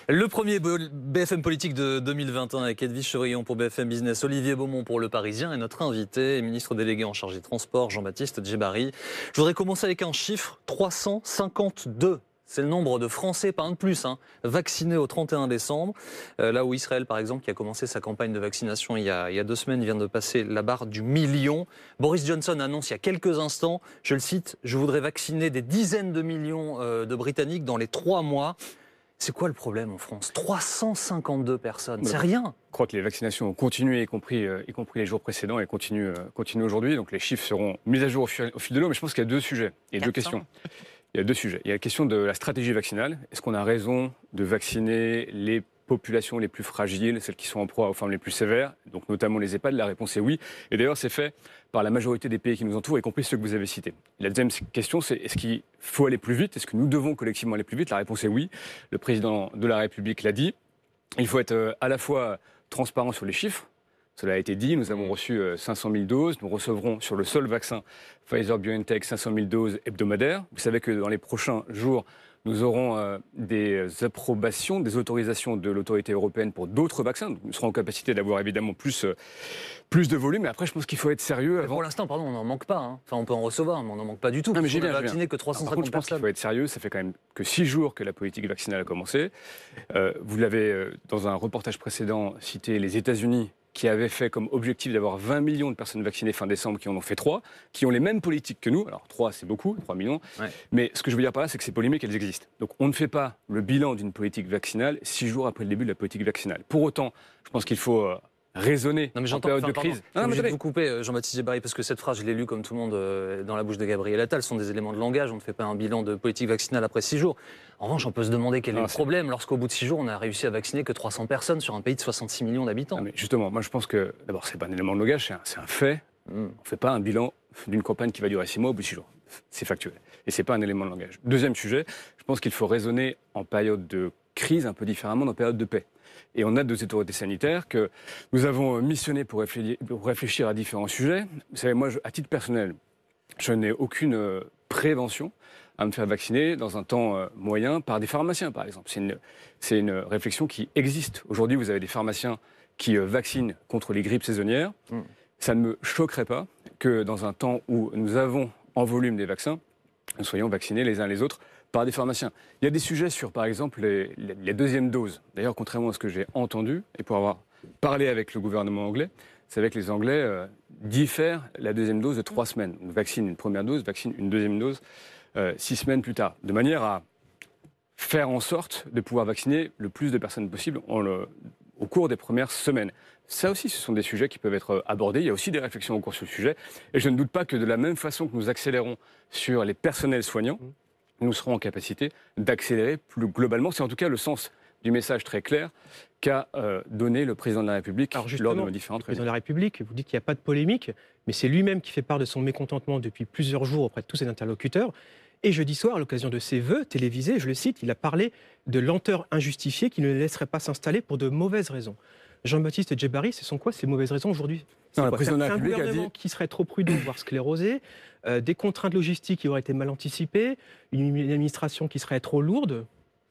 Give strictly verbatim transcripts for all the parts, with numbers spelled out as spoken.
Le premier B F M politique de deux mille vingt et un avec Edwige Chevrillon pour B F M Business, Olivier Beaumont pour Le Parisien et notre invité, ministre délégué en charge des transports, Jean-Baptiste Djebbari. Je voudrais commencer avec un chiffre, trois cent cinquante-deux. C'est le nombre de Français, pas un de plus, hein, vaccinés au trente et un décembre. Euh, là où Israël, par exemple, qui a commencé sa campagne de vaccination il y a, il y a deux semaines, vient de passer la barre du million. Boris Johnson annonce il y a quelques instants, je le cite, « Je voudrais vacciner des dizaines de millions euh, de Britanniques dans les trois mois ». C'est quoi le problème en France? trois cent cinquante-deux personnes, c'est rien. Je crois que les vaccinations ont continué, y compris, euh, y compris les jours précédents, et continuent, euh, continuent aujourd'hui. Donc les chiffres seront mis à jour au fil, au fil de l'eau, mais je pense qu'il y a deux sujets et deux questions. Il y a deux sujets. Il y a la question de la stratégie vaccinale. Est-ce qu'on a raison de vacciner les populations les plus fragiles, celles qui sont en proie aux formes les plus sévères, donc notamment les EHPAD? La réponse est oui. Et d'ailleurs, c'est fait par la majorité des pays qui nous entourent, y compris ceux que vous avez cités. La deuxième question, c'est est-ce qu'il faut aller plus vite? Est-ce que nous devons collectivement aller plus vite? La réponse est oui. Le président de la République l'a dit. Il faut être à la fois transparent sur les chiffres. Cela a été dit, nous avons reçu cinq cent mille doses. Nous recevrons sur le seul vaccin Pfizer-BioNTech cinq cent mille doses hebdomadaires. Vous savez que dans les prochains jours, nous aurons euh, des approbations, des autorisations de l'autorité européenne pour d'autres vaccins. Donc, nous serons en capacité d'avoir évidemment plus, euh, plus de volume. Mais après, je pense qu'il faut être sérieux. Avant... Pour l'instant, pardon, on n'en manque pas. Hein. Enfin, on peut en recevoir, mais on n'en manque pas du tout. Non, mais j'ai on bien, n'a vacciné que trois cent cinquante personnes. Je pense qu'il faut être sérieux. Ça fait quand même que six jours que la politique vaccinale a commencé. Euh, vous l'avez, euh, dans un reportage précédent, cité les États-Unis, qui avaient fait comme objectif d'avoir vingt millions de personnes vaccinées fin décembre, qui en ont fait trois, qui ont les mêmes politiques que nous. Alors trois, c'est beaucoup, trois millions. Ouais. Mais ce que je veux dire par là, c'est que ces polémiques, elles existent. Donc on ne fait pas le bilan d'une politique vaccinale six jours après le début de la politique vaccinale. Pour autant, je pense qu'il faut... Euh, raisonner non, mais en période enfin, de crise. Je suis obligé de vous couper, Jean-Baptiste Djebbari, parce que cette phrase, je l'ai lue comme tout le monde euh, dans la bouche de Gabriel Attal. Ce sont des éléments de langage. On ne fait pas un bilan de politique vaccinale après six jours. En revanche, on peut se demander quel non, est le problème lorsqu'au bout de six jours, on a réussi à vacciner que trois cents personnes sur un pays de soixante-six millions d'habitants. Mais justement, moi je pense que, d'abord, c'est pas un élément de langage, c'est un, c'est un fait. Mm. On ne fait pas un bilan d'une campagne qui va durer six mois au bout de six jours. C'est factuel. Et c'est pas un élément de langage. Deuxième sujet, je pense qu'il faut raisonner en période de crise un peu différemment d'en période de paix. Et on a deux autorités sanitaires que nous avons missionnées pour réfléchir, pour réfléchir à différents sujets. Vous savez, moi, je, à titre personnel, je n'ai aucune euh, prévention à me faire vacciner dans un temps euh, moyen par des pharmaciens, par exemple. C'est une, c'est une réflexion qui existe. Aujourd'hui, vous avez des pharmaciens qui euh, vaccinent contre les grippes saisonnières. Mmh. Ça ne me choquerait pas que dans un temps où nous avons en volume des vaccins, nous soyons vaccinés les uns les autres par des pharmaciens. Il y a des sujets sur, par exemple, les, les, les deuxièmes doses. D'ailleurs, contrairement à ce que j'ai entendu, et pour avoir parlé avec le gouvernement anglais, c'est avec les Anglais euh, diffèrent la deuxième dose de trois semaines. On vaccine une première dose, vaccine une deuxième dose euh, six semaines plus tard, de manière à faire en sorte de pouvoir vacciner le plus de personnes possible en le, au cours des premières semaines. Ça aussi, ce sont des sujets qui peuvent être abordés. Il y a aussi des réflexions en cours sur le sujet. Et je ne doute pas que de la même façon que nous accélérons sur les personnels soignants, nous serons en capacité d'accélérer plus globalement. C'est en tout cas le sens du message très clair qu'a euh, donné le président de la République lors de nos différentes réunions. Le président de la République, vous dites qu'il n'y a pas de polémique, mais c'est lui-même qui fait part de son mécontentement depuis plusieurs jours auprès de tous ses interlocuteurs. Et jeudi soir, à l'occasion de ses vœux télévisés, je le cite, il a parlé de lenteur injustifiée qui ne le laisserait pas s'installer pour de mauvaises raisons. Jean-Baptiste Djebbari, ce sont quoi ces mauvaises raisons aujourd'hui? Non, le président de la un République gouvernement a dit... qui serait trop prudent, voire sclérosé, euh, des contraintes logistiques qui auraient été mal anticipées, une administration qui serait trop lourde.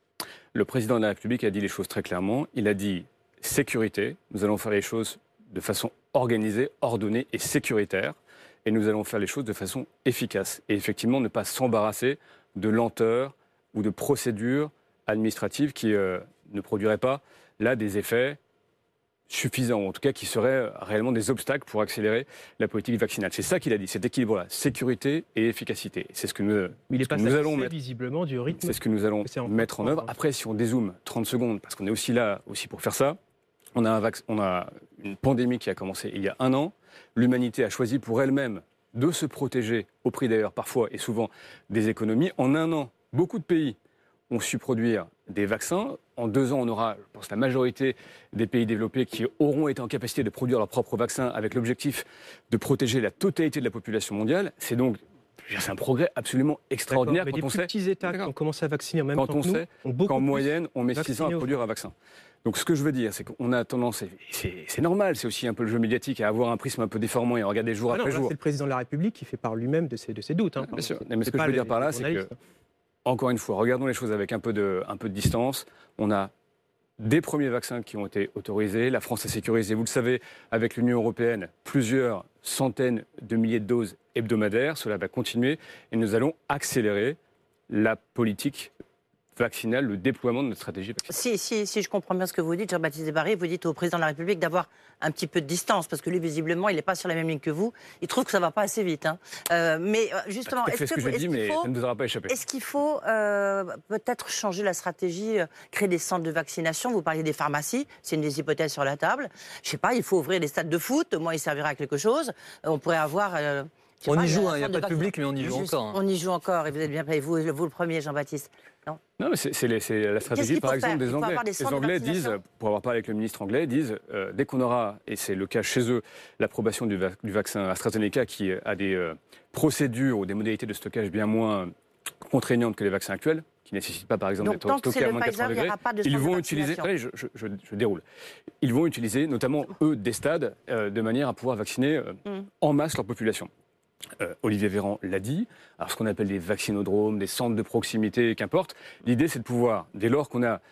Le président de la République a dit les choses très clairement. Il a dit sécurité, nous allons faire les choses de façon organisée, ordonnée et sécuritaire. Et nous allons faire les choses de façon efficace. Et effectivement, ne pas s'embarrasser de lenteur ou de procédures administratives qui euh, ne produiraient pas, là, des effets suffisants, ou en tout cas qui seraient réellement des obstacles pour accélérer la politique vaccinale. C'est ça qu'il a dit, cet équilibre-là, sécurité et efficacité. C'est ce que nous, Mais il est pas nous allons mettre, visiblement du rythme. C'est ce que nous allons en mettre en œuvre. Après, si on dézoome trente secondes, parce qu'on est aussi là aussi pour faire ça, on a, un vac- on a une pandémie qui a commencé il y a un an. L'humanité a choisi pour elle-même de se protéger, au prix d'ailleurs parfois et souvent des économies. En un an, beaucoup de pays ont su produire des vaccins. En deux ans, on aura, je pense, la majorité des pays développés qui auront été en capacité de produire leurs propres vaccins avec l'objectif de protéger la totalité de la population mondiale. C'est donc c'est un progrès absolument extraordinaire. Mais quand les on plus sait, petits États qui ont commencé à vacciner en même quand temps on que nous, sait ont beaucoup qu'en plus moyenne, on met six ans à vacciné produire un vaccin. Donc ce que je veux dire, c'est qu'on a tendance, et c'est, c'est normal, c'est aussi un peu le jeu médiatique, à avoir un prisme un peu déformant et à regarder jour Ah non, après là, jour. c'est le président de la République qui fait part lui-même de ses, de ses doutes. Hein, Bien sûr. Mais c'est ce que je pas veux les- dire par là, les c'est que, journalistes. encore une fois, regardons les choses avec un peu de, un peu de distance. On a des premiers vaccins qui ont été autorisés. La France a sécurisé, vous le savez, avec l'Union européenne, plusieurs centaines de milliers de doses hebdomadaires. Cela va continuer et nous allons accélérer la politique vaccinale, le déploiement de notre stratégie vaccinale. Si, si, si je comprends bien ce que vous dites, Jean-Baptiste Djebbari, vous dites au président de la République d'avoir un petit peu de distance, parce que lui, visiblement, il n'est pas sur la même ligne que vous. Il trouve que ça ne va pas assez vite. Hein. Euh, mais justement, est-ce que, ce que, que j'ai dit, mais faut, ça ne vous aura pas échappé. Est-ce qu'il faut euh, peut-être changer la stratégie, euh, créer des centres de vaccination? Vous parliez des pharmacies, c'est une des hypothèses sur la table. Je ne sais pas, il faut ouvrir des stades de foot, au moins il servira à quelque chose. On pourrait avoir... Euh, on pas, y joue, il n'y hein, a pas de public, mais on y joue Juste, encore. Hein. On y joue encore, et vous êtes bien payé, vous, vous le premier, Jean-Baptiste. Non, non mais c'est la stratégie, par exemple, des Anglais. Des les Anglais de disent, pour avoir parlé avec le ministre anglais, disent, euh, dès qu'on aura, et c'est le cas chez eux, l'approbation du, va du vaccin AstraZeneca, qui a des euh, procédures ou des modalités de stockage bien moins contraignantes que les vaccins actuels, qui ne nécessitent pas, par exemple, d'être stockés à moins de quatre-vingts degrés, ils vont utiliser... Allez, je, je, je, je déroule. Ils vont utiliser, notamment, eux, des stades, euh, de manière à pouvoir vacciner euh, mm. en masse leur population. Euh, Olivier Véran l'a dit, alors ce qu'on appelle des vaccinodromes, des centres de proximité, qu'importe, l'idée c'est de pouvoir, dès lors qu'on a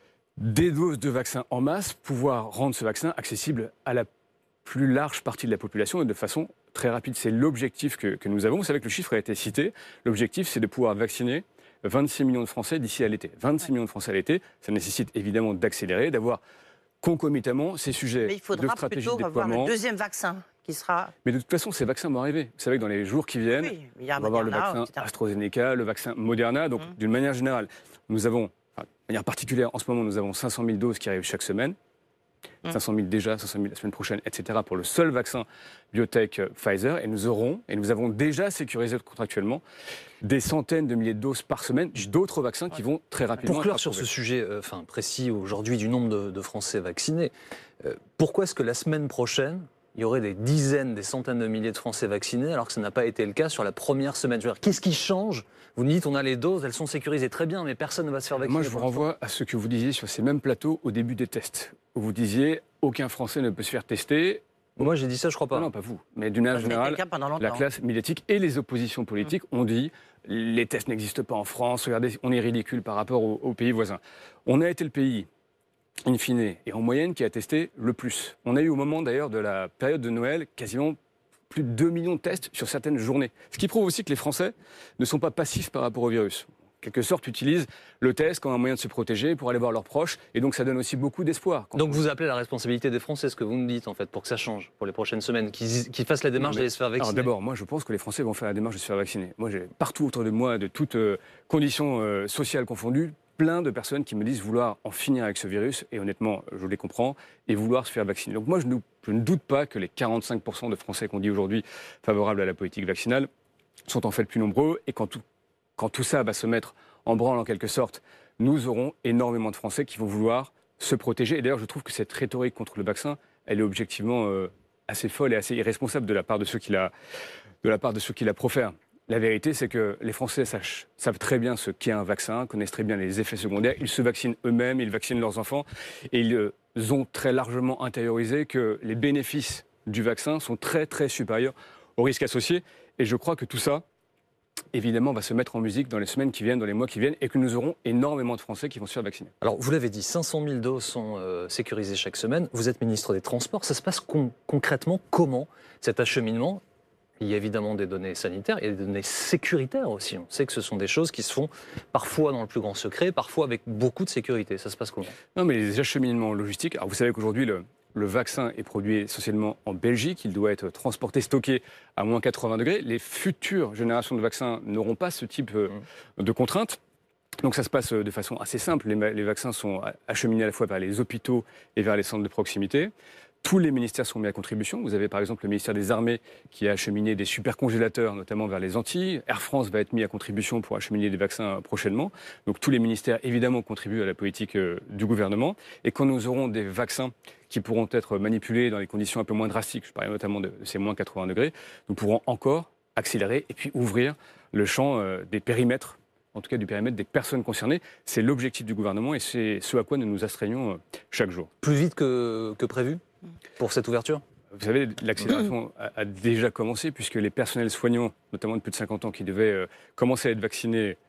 des doses de vaccins en masse, pouvoir rendre ce vaccin accessible à la plus large partie de la population et de façon très rapide. C'est l'objectif que, que nous avons. Vous savez que le chiffre a été cité. L'objectif c'est de pouvoir vacciner vingt-six millions de Français d'ici à l'été. vingt-six ouais. millions de Français à l'été, ça nécessite évidemment d'accélérer, d'avoir concomitamment ces sujets de stratégie de déploiement. Mais il faudra plutôt avoir le deuxième vaccin. Qui sera... Mais de toute façon, ces vaccins vont arriver. Vous savez que dans les jours qui viennent, oui, il y a on va avoir le vaccin et cetera AstraZeneca, le vaccin Moderna. Donc, mmh. d'une manière générale, nous avons, enfin, de manière particulière, en ce moment, nous avons cinq cent mille doses qui arrivent chaque semaine. Mmh. cinq cent mille déjà, cinq cent mille la semaine prochaine, et cetera pour le seul vaccin biotech Pfizer. Et nous aurons, et nous avons déjà sécurisé contractuellement, des centaines de milliers de doses par semaine d'autres vaccins qui vont très rapidement. Pour clore sur ce sujet euh, enfin, précis aujourd'hui du nombre de, de Français vaccinés, euh, pourquoi est-ce que la semaine prochaine, il y aurait des dizaines, des centaines de milliers de Français vaccinés, alors que ça n'a pas été le cas sur la première semaine? Qu'est-ce qui change? Vous me dites, on a les doses, elles sont sécurisées très bien, mais personne ne va se faire vacciner. Moi, je vous renvoie à ce que vous disiez sur ces mêmes plateaux au début des tests. Où vous disiez, aucun Français ne peut se faire tester. Moi, j'ai dit ça, je crois pas. Non, non pas vous. Mais d'une manière générale, la classe médiatique et les oppositions politiques mmh. ont dit, les tests n'existent pas en France, regardez, on est ridicule par rapport aux, aux pays voisins. On a été le pays in fine, et en moyenne, qui a testé le plus. On a eu au moment d'ailleurs de la période de Noël quasiment plus de deux millions de tests sur certaines journées. Ce qui prouve aussi que les Français ne sont pas passifs par rapport au virus. En quelque sorte, utilisent le test comme un moyen de se protéger pour aller voir leurs proches, et donc ça donne aussi beaucoup d'espoir. Donc vous appelez la responsabilité des Français, ce que vous nous dites en fait, pour que ça change pour les prochaines semaines, qu'ils qu'ils fassent la démarche d'aller se faire vacciner. D'abord, moi je pense que les Français vont faire la démarche de se faire vacciner. Moi, j'ai partout autour de moi, de toutes euh, conditions euh, sociales confondues, plein de personnes qui me disent vouloir en finir avec ce virus, et honnêtement, je les comprends, et vouloir se faire vacciner. Donc moi, je ne, je ne doute pas que les quarante-cinq pour cent de Français qu'on dit aujourd'hui favorables à la politique vaccinale sont en fait plus nombreux, et quand tout, quand tout ça va se mettre en branle en quelque sorte, nous aurons énormément de Français qui vont vouloir se protéger. Et d'ailleurs, je trouve que cette rhétorique contre le vaccin, elle est objectivement euh, assez folle et assez irresponsable de la part de ceux qui la, de la part de ceux qui la profèrent. La vérité, c'est que les Français sachent, savent très bien ce qu'est un vaccin, connaissent très bien les effets secondaires. Ils se vaccinent eux-mêmes, ils vaccinent leurs enfants. Et ils euh, ont très largement intériorisé que les bénéfices du vaccin sont très, très supérieurs aux risques associés. Et je crois que tout ça, évidemment, va se mettre en musique dans les semaines qui viennent, dans les mois qui viennent, et que nous aurons énormément de Français qui vont se faire vacciner. Alors, vous l'avez dit, cinq cent mille doses sont euh, sécurisées chaque semaine. Vous êtes ministre des Transports. Ça se passe con concrètement comment, cet acheminement? Il y a évidemment des données sanitaires, il y a des données sécuritaires aussi. On sait que ce sont des choses qui se font parfois dans le plus grand secret, parfois avec beaucoup de sécurité. Ça se passe comment? Non, mais les acheminements logistiques... Alors, vous savez qu'aujourd'hui, le... Le vaccin est produit essentiellement en Belgique. Il doit être transporté, stocké à moins quatre-vingts degrés. Les futures générations de vaccins n'auront pas ce type de contraintes. Donc ça se passe de façon assez simple. Les, les vaccins sont acheminés à la fois vers les hôpitaux et vers les centres de proximité. Tous les ministères sont mis à contribution. Vous avez par exemple le ministère des Armées qui a acheminé des supercongélateurs, notamment vers les Antilles. Air France va être mis à contribution pour acheminer des vaccins prochainement. Donc tous les ministères, évidemment, contribuent à la politique euh, du gouvernement. Et quand nous aurons des vaccins qui pourront être manipulés dans des conditions un peu moins drastiques, je parlais notamment de ces moins quatre-vingts degrés, nous pourrons encore accélérer et puis ouvrir le champ euh, des périmètres, en tout cas du périmètre des personnes concernées. C'est l'objectif du gouvernement et c'est ce à quoi nous nous astreignons euh, chaque jour. Plus vite que, que prévu pour cette ouverture? Vous savez, l'accélération a, a déjà commencé puisque les personnels soignants, notamment de plus de cinquante ans, qui devaient euh, commencer à être vaccinés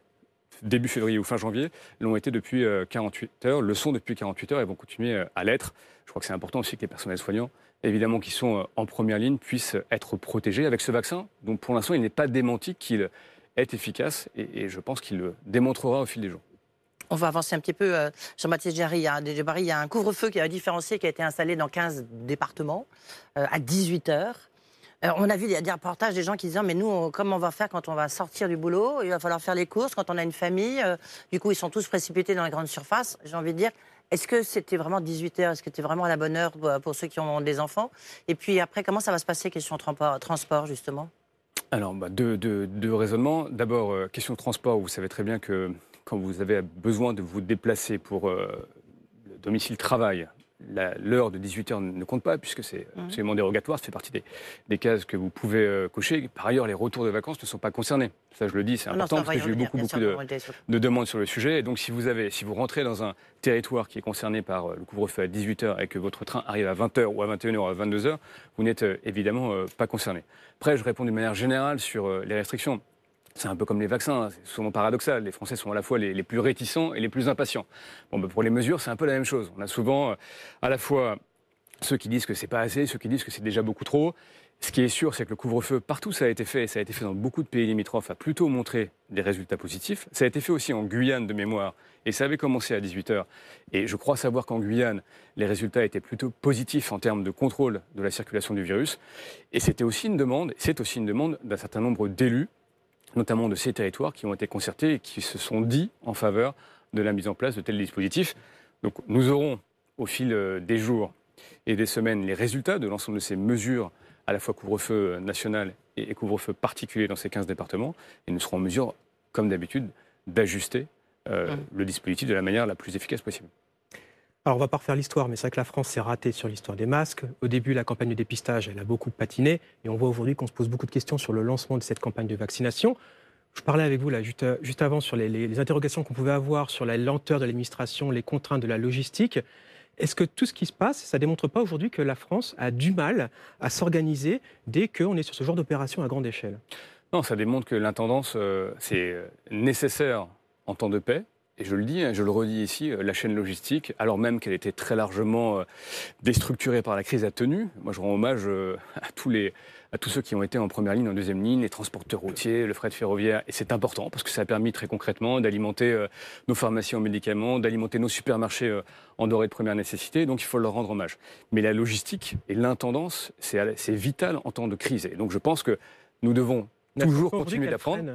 début février ou fin janvier, l'ont été depuis quarante-huit heures, le sont depuis quarante-huit heures et vont continuer à l'être. Je crois que c'est important aussi que les personnels soignants, évidemment, qui sont en première ligne, puissent être protégés avec ce vaccin. Donc pour l'instant, il n'est pas démenti qu'il est efficace et, et je pense qu'il le démontrera au fil des jours. On va avancer un petit peu. euh, Jean-Baptiste Djebbari, il y a un couvre-feu qui a différencié, qui a été installé dans quinze départements euh, à dix-huit heures. Euh, on a vu il y a des reportages des gens qui disaient mais nous, on, comment on va faire quand on va sortir du boulot? Il va falloir faire les courses quand on a une famille. Euh, du coup, ils sont tous précipités dans les grandes surfaces. J'ai envie de dire, est-ce que c'était vraiment dix-huit heures? Est-ce que c'était vraiment à la bonne heure pour, pour ceux qui ont des enfants? Et puis après, comment ça va se passer, question transport, transport justement? Alors, bah, deux, deux, deux raisonnements. D'abord, euh, question de transport, vous savez très bien que quand vous avez besoin de vous déplacer pour euh, le domicile-travail, l'heure de dix-huit heures ne compte pas puisque c'est absolument dérogatoire, ça fait partie des, des cases que vous pouvez euh, cocher. Par ailleurs, les retours de vacances ne sont pas concernés. Ça, je le dis, c'est important non, parce que j'ai eu beaucoup, beaucoup de, de demandes sur le sujet. Et donc, si vous, avez, si vous rentrez dans un territoire qui est concerné par euh, le couvre-feu à dix-huit heures et que votre train arrive à vingt heures ou à vingt et une heures ou à vingt-deux heures, vous n'êtes euh, évidemment euh, pas concerné. Après, je réponds d'une manière générale sur euh, les restrictions. C'est un peu comme les vaccins, c'est souvent paradoxal. Les Français sont à la fois les, les plus réticents et les plus impatients. Bon, ben pour les mesures, c'est un peu la même chose. On a souvent euh, à la fois ceux qui disent que c'est pas assez, ceux qui disent que c'est déjà beaucoup trop. Ce qui est sûr, c'est que le couvre-feu, partout ça a été fait, et ça a été fait dans beaucoup de pays limitrophes, a plutôt montré des résultats positifs. Ça a été fait aussi en Guyane de mémoire, et ça avait commencé à dix-huit heures. Et je crois savoir qu'en Guyane, les résultats étaient plutôt positifs en termes de contrôle de la circulation du virus. Et c'était aussi une demande, c'est aussi une demande d'un certain nombre d'élus, notamment de ces territoires qui ont été concertés et qui se sont dit en faveur de la mise en place de tels dispositifs. Donc nous aurons au fil des jours et des semaines les résultats de l'ensemble de ces mesures, à la fois couvre-feu national et couvre-feu particulier dans ces quinze départements, et nous serons en mesure, comme d'habitude, d'ajuster euh, mmh. le dispositif de la manière la plus efficace possible. Alors, on ne va pas refaire l'histoire, mais c'est vrai que la France s'est ratée sur l'histoire des masques. Au début, la campagne de dépistage, elle a beaucoup patiné. Et on voit aujourd'hui qu'on se pose beaucoup de questions sur le lancement de cette campagne de vaccination. Je parlais avec vous là, juste, juste avant sur les, les, les interrogations qu'on pouvait avoir sur la lenteur de l'administration, les contraintes de la logistique. Est-ce que tout ce qui se passe, ça ne démontre pas aujourd'hui que la France a du mal à s'organiser dès qu'on est sur ce genre d'opération à grande échelle? Non, ça démontre que l'intendance, euh, c'est nécessaire en temps de paix. Et je le dis, je le redis ici, la chaîne logistique, alors même qu'elle était très largement déstructurée par la crise, a tenu. Moi, je rends hommage à tous, les, à tous ceux qui ont été en première ligne, en deuxième ligne, les transporteurs routiers, le fret ferroviaire. Et c'est important parce que ça a permis très concrètement d'alimenter nos pharmacies en médicaments, d'alimenter nos supermarchés en denrées de première nécessité. Donc, il faut leur rendre hommage. Mais la logistique et l'intendance, c'est vital en temps de crise. Et donc, je pense que nous devons toujours continuer d'apprendre.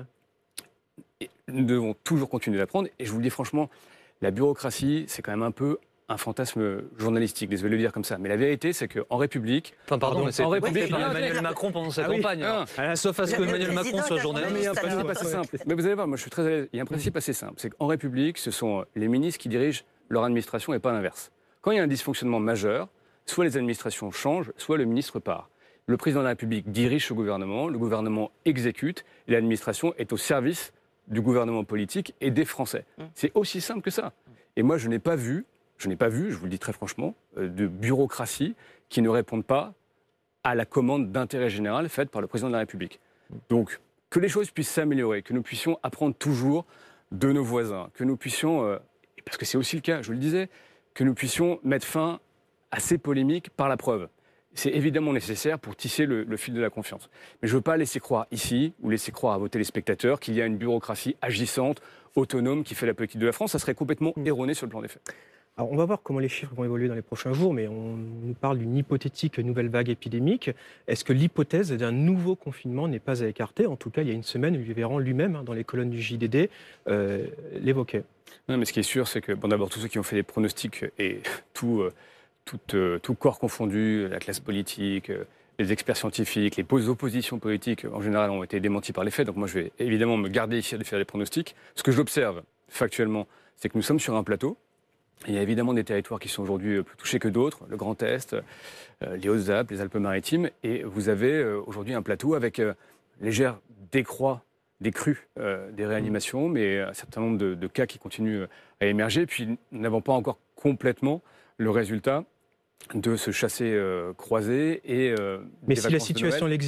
Et nous devons toujours continuer d'apprendre. Et je vous le dis franchement, la bureaucratie, c'est quand même un peu un fantasme journalistique, désolé de le dire comme ça. Mais la vérité, c'est qu'en République... Enfin, pardon, mais c'est en République, par Emmanuel Macron pendant sa ah oui, campagne. ah, hein. Sauf à ce que Emmanuel Macron soit journaliste. Mais il y a un principe assez simple. Mais vous allez voir, moi je suis très à l'aise. Il y a un principe assez simple. C'est qu'en République, ce sont les ministres qui dirigent leur administration et pas l'inverse. Quand il y a un dysfonctionnement majeur, soit les administrations changent, soit le ministre part. Le président de la République dirige ce gouvernement, le gouvernement exécute, et l'administration est au service du gouvernement politique et des Français. C'est aussi simple que ça. Et moi, je n'ai pas vu, je n'ai pas vu, je vous le dis très franchement, de bureaucratie qui ne réponde pas à la commande d'intérêt général faite par le président de la République. Donc, que les choses puissent s'améliorer, que nous puissions apprendre toujours de nos voisins, que nous puissions, parce que c'est aussi le cas, je vous le disais, que nous puissions mettre fin à ces polémiques par la preuve. C'est évidemment nécessaire pour tisser le, le fil de la confiance. Mais je ne veux pas laisser croire ici, ou laisser croire à vos téléspectateurs, qu'il y a une bureaucratie agissante, autonome, qui fait la politique de la France. Ça serait complètement erroné sur le plan des faits. Alors, on va voir comment les chiffres vont évoluer dans les prochains jours, mais on nous parle d'une hypothétique nouvelle vague épidémique. Est-ce que l'hypothèse d'un nouveau confinement n'est pas à écarter? En tout cas, il y a une semaine, Olivier Véran lui-même, hein, dans les colonnes du J D D, euh, l'évoquait. Non, mais ce qui est sûr, c'est que, bon, d'abord, tous ceux qui ont fait des pronostics et tout... Euh, Tout, euh, tout corps confondu, la classe politique, euh, les experts scientifiques, les oppositions politiques, en général, ont été démentis par les faits. Donc moi, je vais évidemment me garder ici de faire des pronostics. Ce que j'observe factuellement, c'est que nous sommes sur un plateau. Il y a évidemment des territoires qui sont aujourd'hui plus touchés que d'autres, le Grand Est, euh, les Hautes-Alpes, les Alpes-Maritimes. Et vous avez euh, aujourd'hui un plateau avec euh, légère décroît des crues, euh, des réanimations, mais un certain nombre de, de cas qui continuent à émerger. Puis nous n'avons pas encore complètement le résultat de ce chassé euh, croisé et euh, mais si la situation l'exige,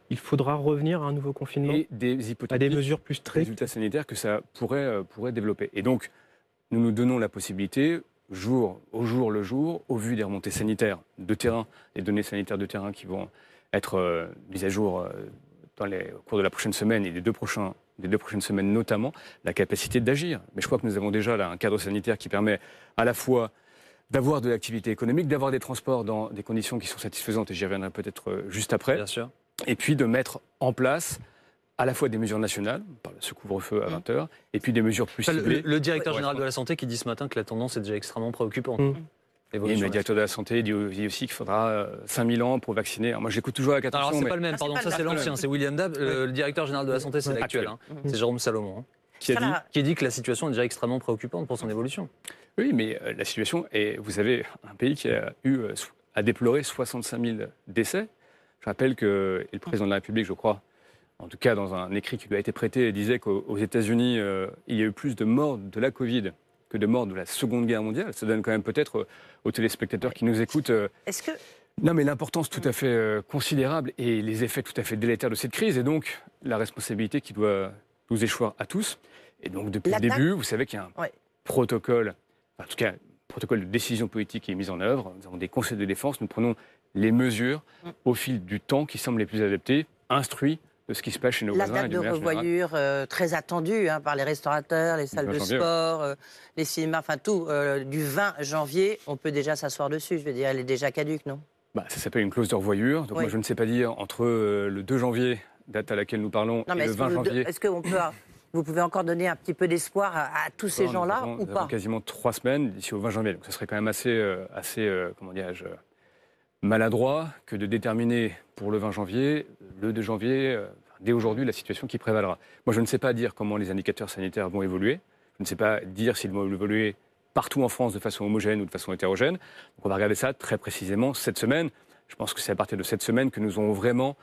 il faudra revenir à un nouveau confinement, et des hypothèses, à des mesures plus strictes. résultats sanitaires que ça pourrait, euh, pourrait développer. Et donc, nous nous donnons la possibilité, jour au jour le jour, au vu des remontées sanitaires de terrain, des données sanitaires de terrain qui vont être euh, mises à jour euh, dans les, au cours de la prochaine semaine et des deux, prochains, des deux prochaines semaines notamment, la capacité d'agir. Mais je crois que nous avons déjà là un cadre sanitaire qui permet à la fois d'avoir de l'activité économique, d'avoir des transports dans des conditions qui sont satisfaisantes, et j'y reviendrai peut-être euh, juste après, Bien sûr. et puis de mettre en place à la fois des mesures nationales, par ce couvre-feu à vingt heures, et puis des mesures plus Enfin, le, ciblées. le directeur Ouais, général ouais. de la Santé qui dit ce matin que la tendance est déjà extrêmement préoccupante. Mmh. Et Évolution le directeur de la Santé dit aussi qu'il faudra euh, cinq mille ans pour vacciner. Alors moi, j'écoute toujours avec attention. Alors, c'est mais pas le même, Ah, c'est pardon, pas ça le c'est même. l'ancien, c'est William Dab. Le, le directeur général de la Santé, c'est Ouais. l'actuel. hein. Actuel. C'est Jérôme Salomon. hein, qui a dit, Voilà. qui dit que la situation est déjà extrêmement préoccupante pour son évolution. oui, mais euh, la situation est, vous avez un pays qui a eu euh, so- a déploré soixante-cinq mille décès. Je rappelle que et le président de la République, je crois, en tout cas dans un écrit qui lui a été prêté, disait qu'aux aux États-Unis, euh, il y a eu plus de morts de la Covid que de morts de la Seconde Guerre mondiale. Ça donne quand même peut-être euh, aux téléspectateurs qui nous écoutent. euh, Est-ce que Non, mais l'importance tout à fait euh, considérable et les effets tout à fait délétères de cette crise, et donc la responsabilité qui doit nous échoir à tous. Et donc depuis le L'attaque- début, vous savez qu'il y a un Ouais. protocole, en tout cas un protocole de décision politique qui est mis en œuvre. Nous avons des conseils de défense, nous prenons les mesures Mm. au fil du temps qui semblent les plus adaptées, instruits de ce qui se passe chez nos la voisins. et date de de manière générale. revoyure euh, très attendue hein, par les restaurateurs, les salles vingt de janvier, sport, euh, les cinémas, enfin tout, euh, du vingt janvier, on peut déjà s'asseoir dessus. Je veux dire, elle est déjà caduque, non? Bah, ça s'appelle une clause de revoyure. Donc Oui. moi, je ne sais pas dire entre euh, le deux janvier, date à laquelle nous parlons, Non, et mais le est-ce vingt que, vous, janvier. est-ce que on peut, vous pouvez encore donner un petit peu d'espoir à, à tous ces Nous gens-là avons- ou nous avons pas? quasiment trois semaines d'ici au vingt janvier. Donc ça serait quand même assez, euh, assez euh, comment dirais-je, euh, maladroit que de déterminer pour le vingt janvier, le deux janvier, euh, dès aujourd'hui, la situation qui prévalera. Moi, je ne sais pas dire comment les indicateurs sanitaires vont évoluer. Je ne sais pas dire s'ils vont évoluer partout en France de façon homogène ou de façon hétérogène. Donc on va regarder ça très précisément cette semaine. Je pense que c'est à partir de cette semaine que nous aurons vraiment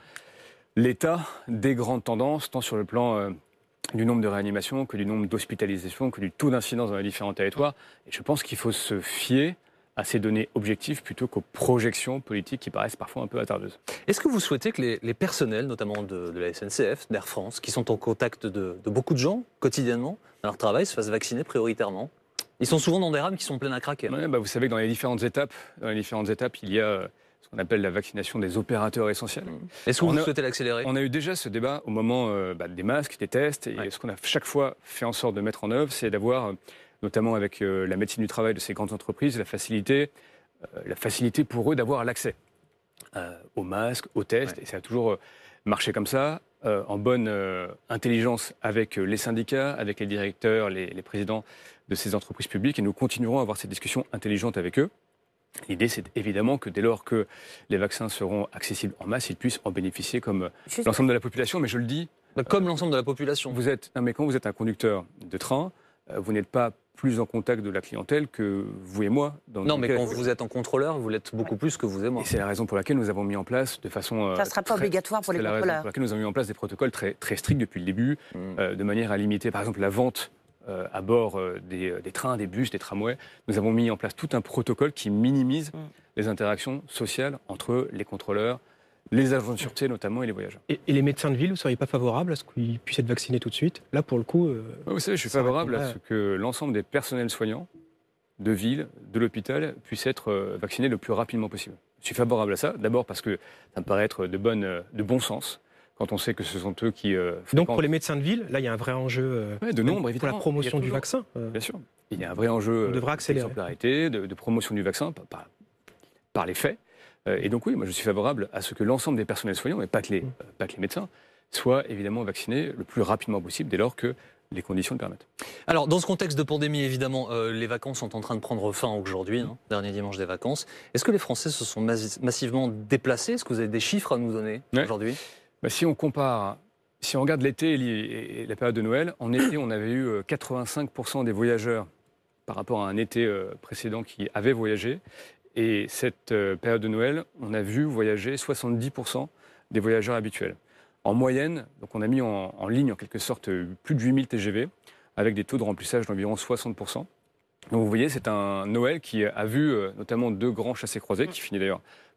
l'état des grandes tendances, tant sur le plan euh, du nombre de réanimations, que du nombre d'hospitalisations, que du taux d'incidence dans les différents territoires. Et je pense qu'il faut se fier à ces données objectives plutôt qu'aux projections politiques qui paraissent parfois un peu hasardeuses. Est-ce que vous souhaitez que les, les personnels, notamment de, de la S N C F, d'Air France, qui sont en contact de, de beaucoup de gens quotidiennement dans leur travail, se fassent vacciner prioritairement? Ils sont souvent dans des rames qui sont pleines à craquer. hein. Ouais, bah, vous savez que dans les différentes étapes, dans les différentes étapes, il y a euh, ce qu'on appelle la vaccination des opérateurs essentiels. Est-ce que On vous a- souhaitez l'accélérer? On a eu déjà ce débat au moment euh, bah, des masques, des tests, et Ouais. ce qu'on a chaque fois fait en sorte de mettre en œuvre, c'est d'avoir, euh, notamment avec euh, la médecine du travail de ces grandes entreprises, la facilité, euh, la facilité pour eux d'avoir l'accès euh, aux masques, aux tests, Ouais. et ça a toujours euh, marché comme ça, euh, en bonne euh, intelligence avec euh, les syndicats, avec les directeurs, les, les présidents de ces entreprises publiques, et nous continuerons à avoir ces discussions intelligentes avec eux. L'idée, c'est évidemment que dès lors que les vaccins seront accessibles en masse, ils puissent en bénéficier comme Juste- l'ensemble de la population. Mais je le dis, Bah, Comme l'ensemble de la population. vous êtes, non, mais quand vous êtes un conducteur de train, euh, vous n'êtes pas plus en contact de la clientèle que vous et moi. Dans Non, dans mais lequel- quand vous êtes en contrôleur, vous l'êtes beaucoup plus que vous et moi. Et c'est la raison pour laquelle nous avons mis en place de façon. euh, Ça ne sera pas très- obligatoire pour les c'est la raison contrôleurs. pour laquelle nous avons mis en place des protocoles très, très stricts depuis le début, Mm. euh, de manière à limiter, par exemple, la vente euh, à bord euh, des, des trains, des bus, des tramways. Nous avons mis en place tout un protocole qui minimise Mm. les interactions sociales entre les contrôleurs, les agents de sûreté notamment et les voyageurs. Et, et les médecins de ville, vous ne seriez pas favorable à ce qu'ils puissent être vaccinés tout de suite? Là, pour le coup, euh, Ouais, vous savez, je suis Ça favorable à répondrait ce que l'ensemble des personnels soignants de ville, de l'hôpital, puissent être euh, vaccinés le plus rapidement possible. Je suis favorable à ça, d'abord parce que ça me paraît être de, bonne, euh, de bon sens, quand on sait que ce sont eux qui... euh, donc fréquentent- pour les médecins de ville, là, il y a un vrai enjeu euh, Ouais, de nombre, pour évidemment. la Il promotion y a du toujours- vaccin. euh. Bien sûr. Il y a un vrai enjeu On devrait accélérer. d'exemplarité, de, de promotion du vaccin, par, par- par les faits. Euh, et donc oui, moi je suis favorable à ce que l'ensemble des personnels soignants, et pas que les, Mm. euh, pas que les médecins, soient évidemment vaccinés le plus rapidement possible, dès lors que les conditions le permettent. Alors, dans ce contexte de pandémie, évidemment, euh, les vacances sont en train de prendre fin aujourd'hui, hein, dernier dimanche des vacances. Est-ce que les Français se sont mas- massivement déplacés? Est-ce que vous avez des chiffres à nous donner Ouais. aujourd'hui? Bah, si on compare, si on regarde l'été et li- et la période de Noël, en été, on avait eu euh, quatre-vingt-cinq pour cent des voyageurs par rapport à un été euh, précédent qui avaient voyagé. Et cette euh, période de Noël, on a vu voyager soixante-dix pour cent des voyageurs habituels. En moyenne, donc on a mis en, en ligne en quelque sorte euh, plus de huit mille T G V avec des taux de remplissage d'environ soixante pour cent. Donc vous voyez, c'est un Noël qui a vu euh, notamment deux grands chassés-croisés, qui finit d'ailleurs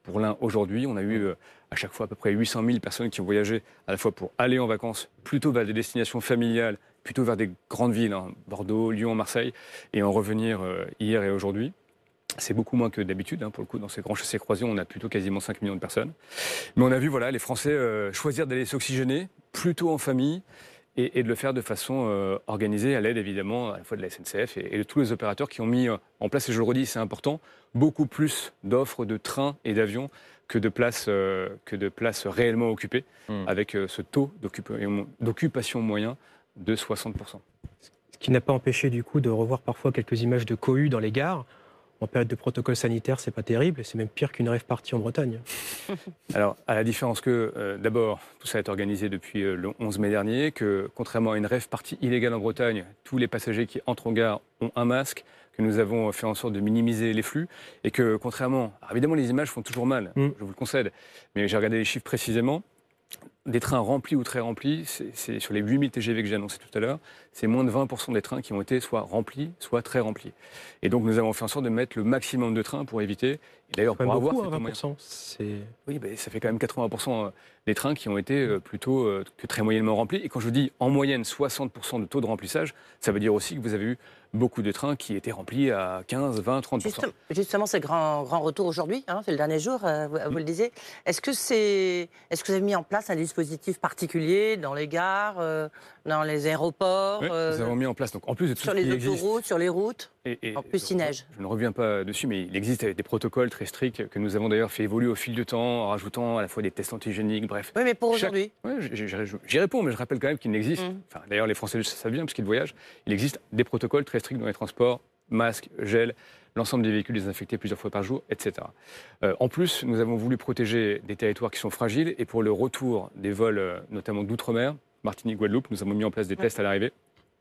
pour l'un aujourd'hui. On a eu euh, à chaque fois à peu près huit cent mille personnes qui ont voyagé à la fois pour aller en vacances, plutôt vers des destinations familiales, plutôt vers des grandes villes, hein, Bordeaux, Lyon, Marseille, et en revenir euh, hier et aujourd'hui. C'est beaucoup moins que d'habitude, hein, pour le coup, dans ces grands chassés-croisés, on a plutôt quasiment cinq millions de personnes. Mais on a vu voilà, les Français euh, choisir d'aller s'oxygéner, plutôt en famille, et, et de le faire de façon euh, organisée, à l'aide évidemment à la fois de la S N C F et, et de tous les opérateurs qui ont mis euh, en place, et je le redis, c'est important, beaucoup plus d'offres de trains et d'avions que de places, euh, que de places réellement occupées, mmh. avec euh, ce taux d'occupation, d'occupation moyen de soixante pour cent. Ce qui n'a pas empêché du coup de revoir parfois quelques images de cohue dans les gares. En période de protocole sanitaire, c'est pas terrible, et c'est même pire qu'une rave party en Bretagne. Alors, à la différence que, euh, d'abord, tout ça est organisé depuis euh, le onze mai dernier, que contrairement à une rave party illégale en Bretagne, tous les passagers qui entrent en gare ont un masque, que nous avons fait en sorte de minimiser les flux, et que contrairement, alors évidemment les images font toujours mal, mm. je vous le concède, mais j'ai regardé les chiffres précisément, des trains remplis ou très remplis, c'est, c'est sur les huit mille T G V que j'ai annoncé tout à l'heure, c'est moins de vingt pour cent des trains qui ont été soit remplis, soit très remplis. Et donc nous avons fait en sorte de mettre le maximum de trains pour éviter, et d'ailleurs pour beaucoup, avoir... Hein, vingt pour cent, c'est... Oui, ben, ça fait quand même quatre-vingts pour cent des trains qui ont été plutôt euh, que très moyennement remplis. Et quand je dis en moyenne soixante pour cent de taux de remplissage, ça veut dire aussi que vous avez eu beaucoup de trains qui étaient remplis à quinze, vingt, trente pour cent. Justement, justement c'est le grand, grand retour aujourd'hui, hein, c'est le dernier jour, euh, vous, vous le disiez. Est-ce que, c'est, est-ce que vous avez mis en place un dispositif particulier dans les gares, euh, dans les aéroports oui, euh, nous avons mis en place, donc en plus de tout sur ce les qui autoroutes, existe, sur les routes, et, et, en plus il neige. Je ne reviens pas dessus, mais il existe des protocoles très stricts que nous avons d'ailleurs fait évoluer au fil du temps, en rajoutant à la fois des tests antigéniques, bref. Oui, mais pour Chaque... aujourd'hui Oui, j'y réponds, mais je rappelle quand même qu'il n'existe, mmh. enfin, d'ailleurs les Français le savent bien parce qu'ils voyagent, il existe des protocoles très stricts dans les transports, masques, gel, l'ensemble des véhicules désinfectés plusieurs fois par jour, et cetera. Euh, en plus, nous avons voulu protéger des territoires qui sont fragiles, et pour le retour des vols, euh, notamment d'outre-mer, Martinique, Guadeloupe, nous avons mis en place des tests à l'arrivée,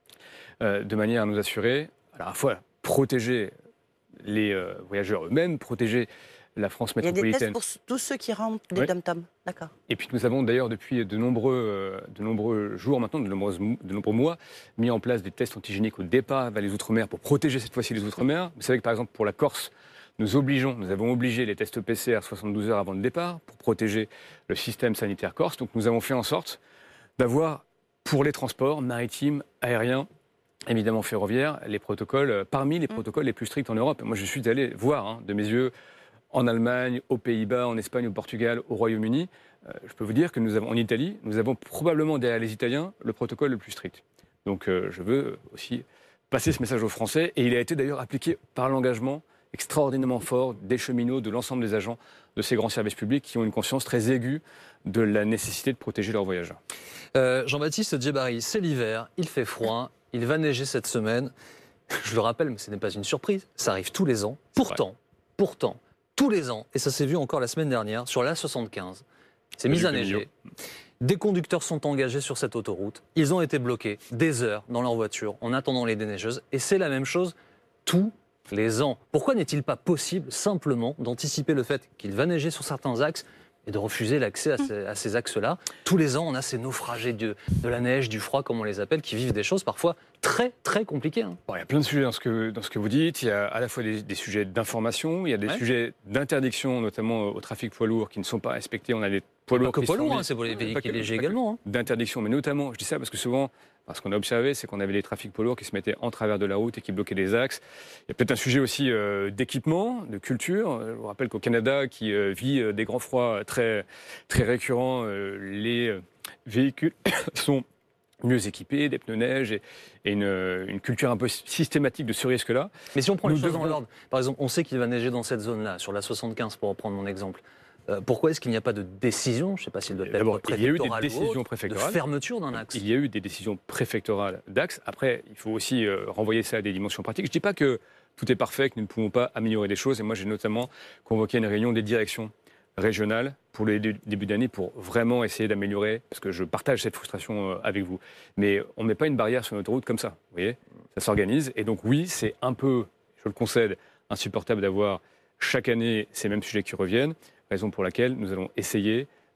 euh, de manière à nous assurer, à la fois protéger les euh, voyageurs eux-mêmes, protéger la France métropolitaine. Il y a des tests pour tous ceux qui rentrent des oui. dom-toms, d'accord. Et puis nous avons d'ailleurs depuis de nombreux, euh, de nombreux jours maintenant, de, nombreuses, de nombreux mois, mis en place des tests antigéniques au départ vers les Outre-mer pour protéger cette fois-ci les Outre-mer. Vous savez que par exemple pour la Corse, nous obligeons, nous avons obligé les tests P C R soixante-douze heures avant le départ pour protéger le système sanitaire corse. Donc nous avons fait en sorte d'avoir pour les transports maritimes, aériens, évidemment ferroviaires, les protocoles, parmi les protocoles les plus stricts en Europe. Moi je suis allé voir hein, de mes yeux en Allemagne, aux Pays-Bas, en Espagne, au Portugal, au Royaume-Uni. Euh, je peux vous dire que nous avons, en Italie, nous avons probablement derrière les Italiens le protocole le plus strict. Donc euh, je veux aussi passer ce message aux Français, et il a été d'ailleurs appliqué par l'engagement extraordinairement fort des cheminots, de l'ensemble des agents de ces grands services publics qui ont une conscience très aiguë de la nécessité de protéger leurs voyageurs. Euh, Jean-Baptiste Djebbari, c'est l'hiver, il fait froid, il va neiger cette semaine. Je le rappelle, mais ce n'est pas une surprise, ça arrive tous les ans. Pourtant, pourtant, tous les ans, et ça s'est vu encore la semaine dernière, sur l'A soixante-quinze, c'est mis à neiger. Des conducteurs sont engagés sur cette autoroute. Ils ont été bloqués des heures dans leur voiture en attendant les déneigeuses. Et c'est la même chose tous les ans. Pourquoi n'est-il pas possible simplement d'anticiper le fait qu'il va neiger sur certains axes et de refuser l'accès à ces, à ces axes-là? Tous les ans, on a ces naufragés de, de la neige, du froid, comme on les appelle, qui vivent des choses parfois très, très compliquées. Hein. Bon, il y a plein de sujets dans ce que, dans ce que vous dites. Il y a à la fois des, des sujets d'information, il y a des ouais. sujets d'interdiction, notamment au trafic poids lourd, qui ne sont pas respectés. On a des poids lourds pas que qui poids lourds, sont... hein, c'est pour les véhicules légers également. Hein. D'interdiction, mais notamment, je dis ça parce que souvent... Ce qu'on a observé, c'est qu'on avait des trafics poids lourds qui se mettaient en travers de la route et qui bloquaient des axes. Il y a peut-être un sujet aussi euh, d'équipement, de culture. Je vous rappelle qu'au Canada, qui euh, vit euh, des grands froids très, très récurrents, euh, les euh, véhicules sont mieux équipés, des pneus neige et, et une, une culture un peu systématique de ce risque-là. Mais si on prend les choses dans l'ordre, par exemple, on sait qu'il va neiger dans cette zone-là, sur la soixante-quinze pour reprendre mon exemple. Euh, pourquoi est-ce qu'il n'y a pas de décision, je ne sais pas s'il doit être D'abord, il y a eu des décisions autre, préfectorales. De fermeture d'un axe. Il y a eu des décisions préfectorales d'axe. Après, il faut aussi euh, renvoyer ça à des dimensions pratiques. Je ne dis pas que tout est parfait, que nous ne pouvons pas améliorer des choses. Et moi, j'ai notamment convoqué une réunion des directions régionales pour le début d'année pour vraiment essayer d'améliorer, parce que je partage cette frustration avec vous. Mais on ne met pas une barrière sur notre route comme ça. Vous voyez, ça s'organise. Et donc oui, c'est un peu, je le concède, insupportable d'avoir chaque année ces mêmes sujets qui reviennent. Raison pour laquelle nous allons essayer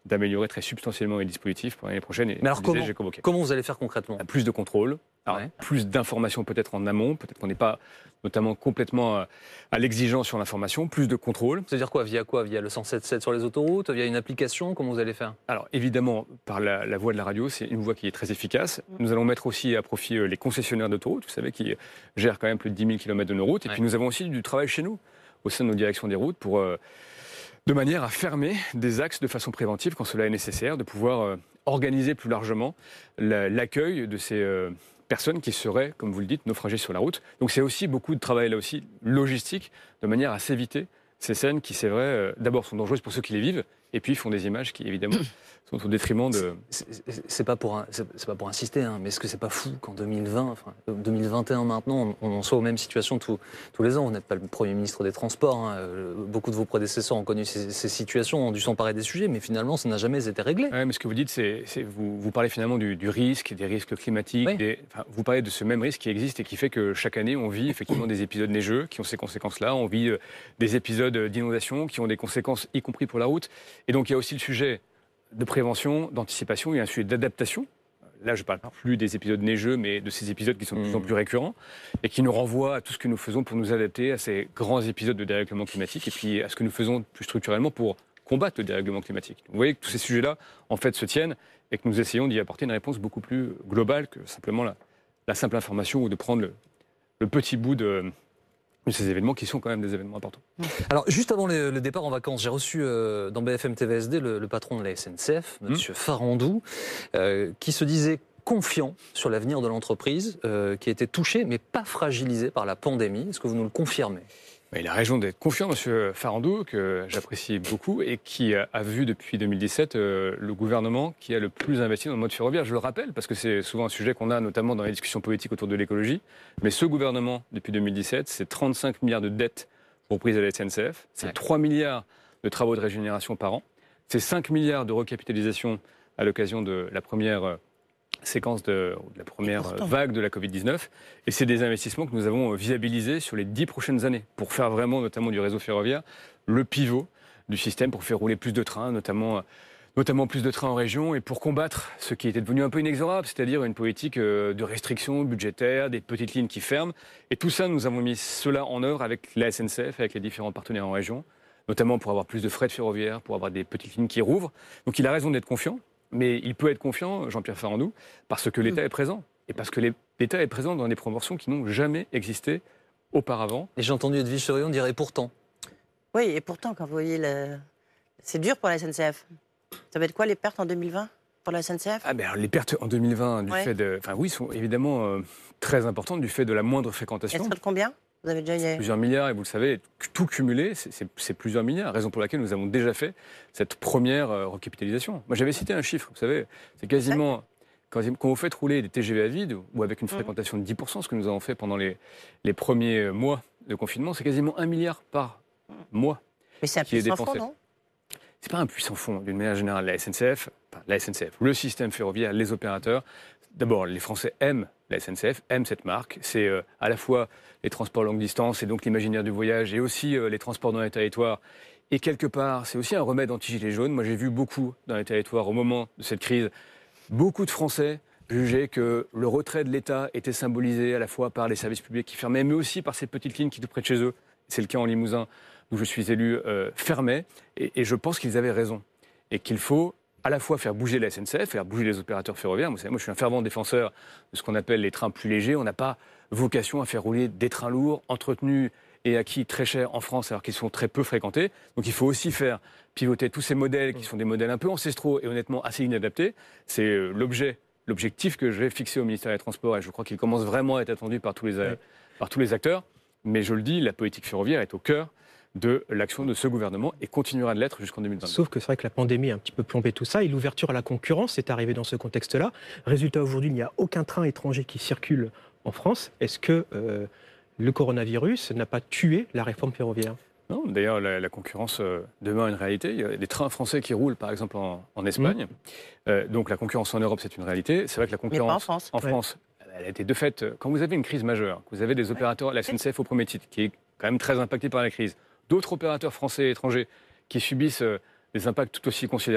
d'améliorer très substantiellement les dispositifs pour l'année prochaine. Et Mais alors je disais, comment, j'ai convoqué. comment vous allez faire concrètement? Plus de contrôle, alors, Ouais. plus d'informations peut-être en amont, peut-être qu'on n'est pas notamment complètement à l'exigence sur l'information, plus de contrôle. C'est-à-dire quoi? Via quoi? Via le cent sept sept sur les autoroutes? Via une application? Comment vous allez faire? Alors évidemment, par la, la voie de la radio, c'est une voie qui est très efficace. Nous allons mettre aussi à profit les concessionnaires d'autoroutes, vous savez, qui gèrent quand même plus de dix mille kilomètres de nos routes. Et Ouais. puis nous avons aussi du travail chez nous, au sein de nos directions des routes, pour, euh, de manière à fermer des axes de façon préventive quand cela est nécessaire, de pouvoir euh, organiser plus largement la, l'accueil de ces euh, personnes qui seraient, comme vous le dites, naufragées sur la route. Donc c'est aussi beaucoup de travail là aussi logistique, de manière à s'éviter ces scènes qui, c'est vrai, euh, d'abord sont dangereuses pour ceux qui les vivent, et puis font des images qui, évidemment, sont au détriment de... C'est- c'est- C'est pas pour un- c'est c'est pas pour insister, hein, mais est-ce que c'est pas fou qu'en deux mille vingt, enfin deux mille vingt et un maintenant, on, on soit aux mêmes situations tous, tous les ans? Vous n'êtes pas le Premier ministre des Transports. Hein, euh, beaucoup de vos prédécesseurs ont connu ces, ces situations, ont dû s'emparer des sujets, mais finalement, ça n'a jamais été réglé. Ouais, mais ce que vous dites, c'est, c'est vous, vous parlez finalement du, du risque, des risques climatiques. Oui. Des, enfin, vous parlez de ce même risque qui existe et qui fait que chaque année, on vit effectivement des épisodes neigeux qui ont ces conséquences-là. On vit euh, des épisodes d'inondation qui ont des conséquences, y compris pour la route. Et donc, il y a aussi le sujet de prévention, d'anticipation, il y a un sujet d'adaptation. Là, je ne parle plus des épisodes neigeux, mais de ces épisodes qui sont de plus en plus récurrents et qui nous renvoient à tout ce que nous faisons pour nous adapter à ces grands épisodes de dérèglement climatique et puis à ce que nous faisons plus structurellement pour combattre le dérèglement climatique. Vous voyez que tous ces sujets-là, en fait, se tiennent et que nous essayons d'y apporter une réponse beaucoup plus globale que simplement la, la simple information ou de prendre le, le petit bout de, de ces événements qui sont quand même des événements importants. Alors, juste avant le, le départ en vacances, j'ai reçu euh, dans B F M T V S D le, le patron de la S N C F, M. Farandou, euh, qui se disait confiant sur l'avenir de l'entreprise, euh, qui était touchée, mais pas fragilisée par la pandémie. Est-ce que vous nous le confirmez? Il a raison d'être confiant, M. Farandou, que j'apprécie beaucoup et qui a, a vu depuis deux mille dix-sept euh, le gouvernement qui a le plus investi dans le mode ferroviaire. Je le rappelle, parce que c'est souvent un sujet qu'on a notamment dans les discussions politiques autour de l'écologie. Mais ce gouvernement, depuis deux mille dix-sept, c'est trente-cinq milliards de dettes reprises à la S N C F, c'est Ouais. trois milliards de travaux de régénération par an, c'est cinq milliards de recapitalisation à l'occasion de la première euh, séquence de, de la première Important. vague de la Covid dix-neuf. Et c'est des investissements que nous avons viabilisés sur les dix prochaines années pour faire vraiment, notamment du réseau ferroviaire, le pivot du système pour faire rouler plus de trains, notamment, notamment plus de trains en région et pour combattre ce qui était devenu un peu inexorable, c'est-à-dire une politique de restriction budgétaire, des petites lignes qui ferment. Et tout ça, nous avons mis cela en œuvre avec la S N C F, avec les différents partenaires en région, notamment pour avoir plus de fret ferroviaire, pour avoir des petites lignes qui rouvrent. Donc il a raison d'être confiant. Mais il peut être confiant, Jean-Pierre Farandou, parce que l'État est présent. Et parce que l'État est présent dans des proportions qui n'ont jamais existé auparavant. Et j'ai entendu Edwige Chevrillon dire « et pourtant ». Oui, et pourtant, quand vous voyez, le... c'est dur pour la S N C F. Ça va être quoi les pertes en deux mille vingt pour la S N C F? Ah ben, les pertes en deux mille vingt, du Ouais. fait de, enfin oui, sont évidemment euh, très importantes du fait de la moindre Elles fréquentation. seraient de combien? Vous avez déjà une... Plusieurs milliards, et vous le savez, tout cumulé, c'est- c'est c'est plusieurs milliards, raison pour laquelle nous avons déjà fait cette première euh, recapitalisation. Moi, j'avais cité un chiffre, vous savez, c'est quasiment, quand, quand vous faites rouler des T G V à vide, ou avec une fréquentation de dix pour cent, ce que nous avons fait pendant les, les premiers mois de confinement, c'est quasiment un milliard par mois. Mais c'est un qui est puissant fond, dépensé. non? C'est pas un puissant fond, d'une manière générale. La S N C F, enfin, la S N C F, le système ferroviaire, les opérateurs. D'abord, les Français aiment la S N C F, aiment cette marque. C'est euh, à la fois les transports longue distance et donc l'imaginaire du voyage et aussi euh, les transports dans les territoires. Et quelque part, c'est aussi un remède anti-gilet jaune. Moi, j'ai vu beaucoup dans les territoires au moment de cette crise. Beaucoup de Français jugeaient que le retrait de l'État était symbolisé à la fois par les services publics qui fermaient, mais aussi par ces petites lignes qui, tout près de chez eux, c'est le cas en Limousin, où je suis élu, euh, fermaient. Et, et je pense qu'ils avaient raison. Et qu'il faut à la fois faire bouger la S N C F, faire bouger les opérateurs ferroviaires. Vous savez, moi, je suis un fervent défenseur de ce qu'on appelle les trains plus légers. On n'a pas vocation à faire rouler des trains lourds, entretenus et acquis très cher en France, alors qu'ils sont très peu fréquentés. Donc il faut aussi faire pivoter tous ces modèles qui sont des modèles un peu ancestraux et honnêtement assez inadaptés. C'est euh, l'objet, l'objectif que je vais fixer au ministère des Transports et je crois qu'il commence vraiment à être attendu par tous les, euh, par tous les acteurs. Mais je le dis, la politique ferroviaire est au cœur de l'action de ce gouvernement et continuera de l'être jusqu'en deux mille vingt. Sauf que c'est vrai que la pandémie a un petit peu plombé tout ça et l'ouverture à la concurrence est arrivée dans ce contexte-là. Résultat, aujourd'hui, il n'y a aucun train étranger qui circule en France. Est-ce que euh, le coronavirus n'a pas tué la réforme ferroviaire? Non, d'ailleurs, la, la concurrence euh, demeure une réalité. Il y a des trains français qui roulent, par exemple, en, en Espagne. Mmh. Euh, donc la concurrence en Europe, c'est une réalité. C'est vrai que la concurrence Mais pas en France. en France, ouais. Elle a été de fait, quand vous avez une crise majeure, que vous avez des opérateurs, la S N C F au premier titre, qui est quand même très impactée par la crise, d'autres opérateurs français et étrangers qui subissent euh, des impacts tout aussi considérables,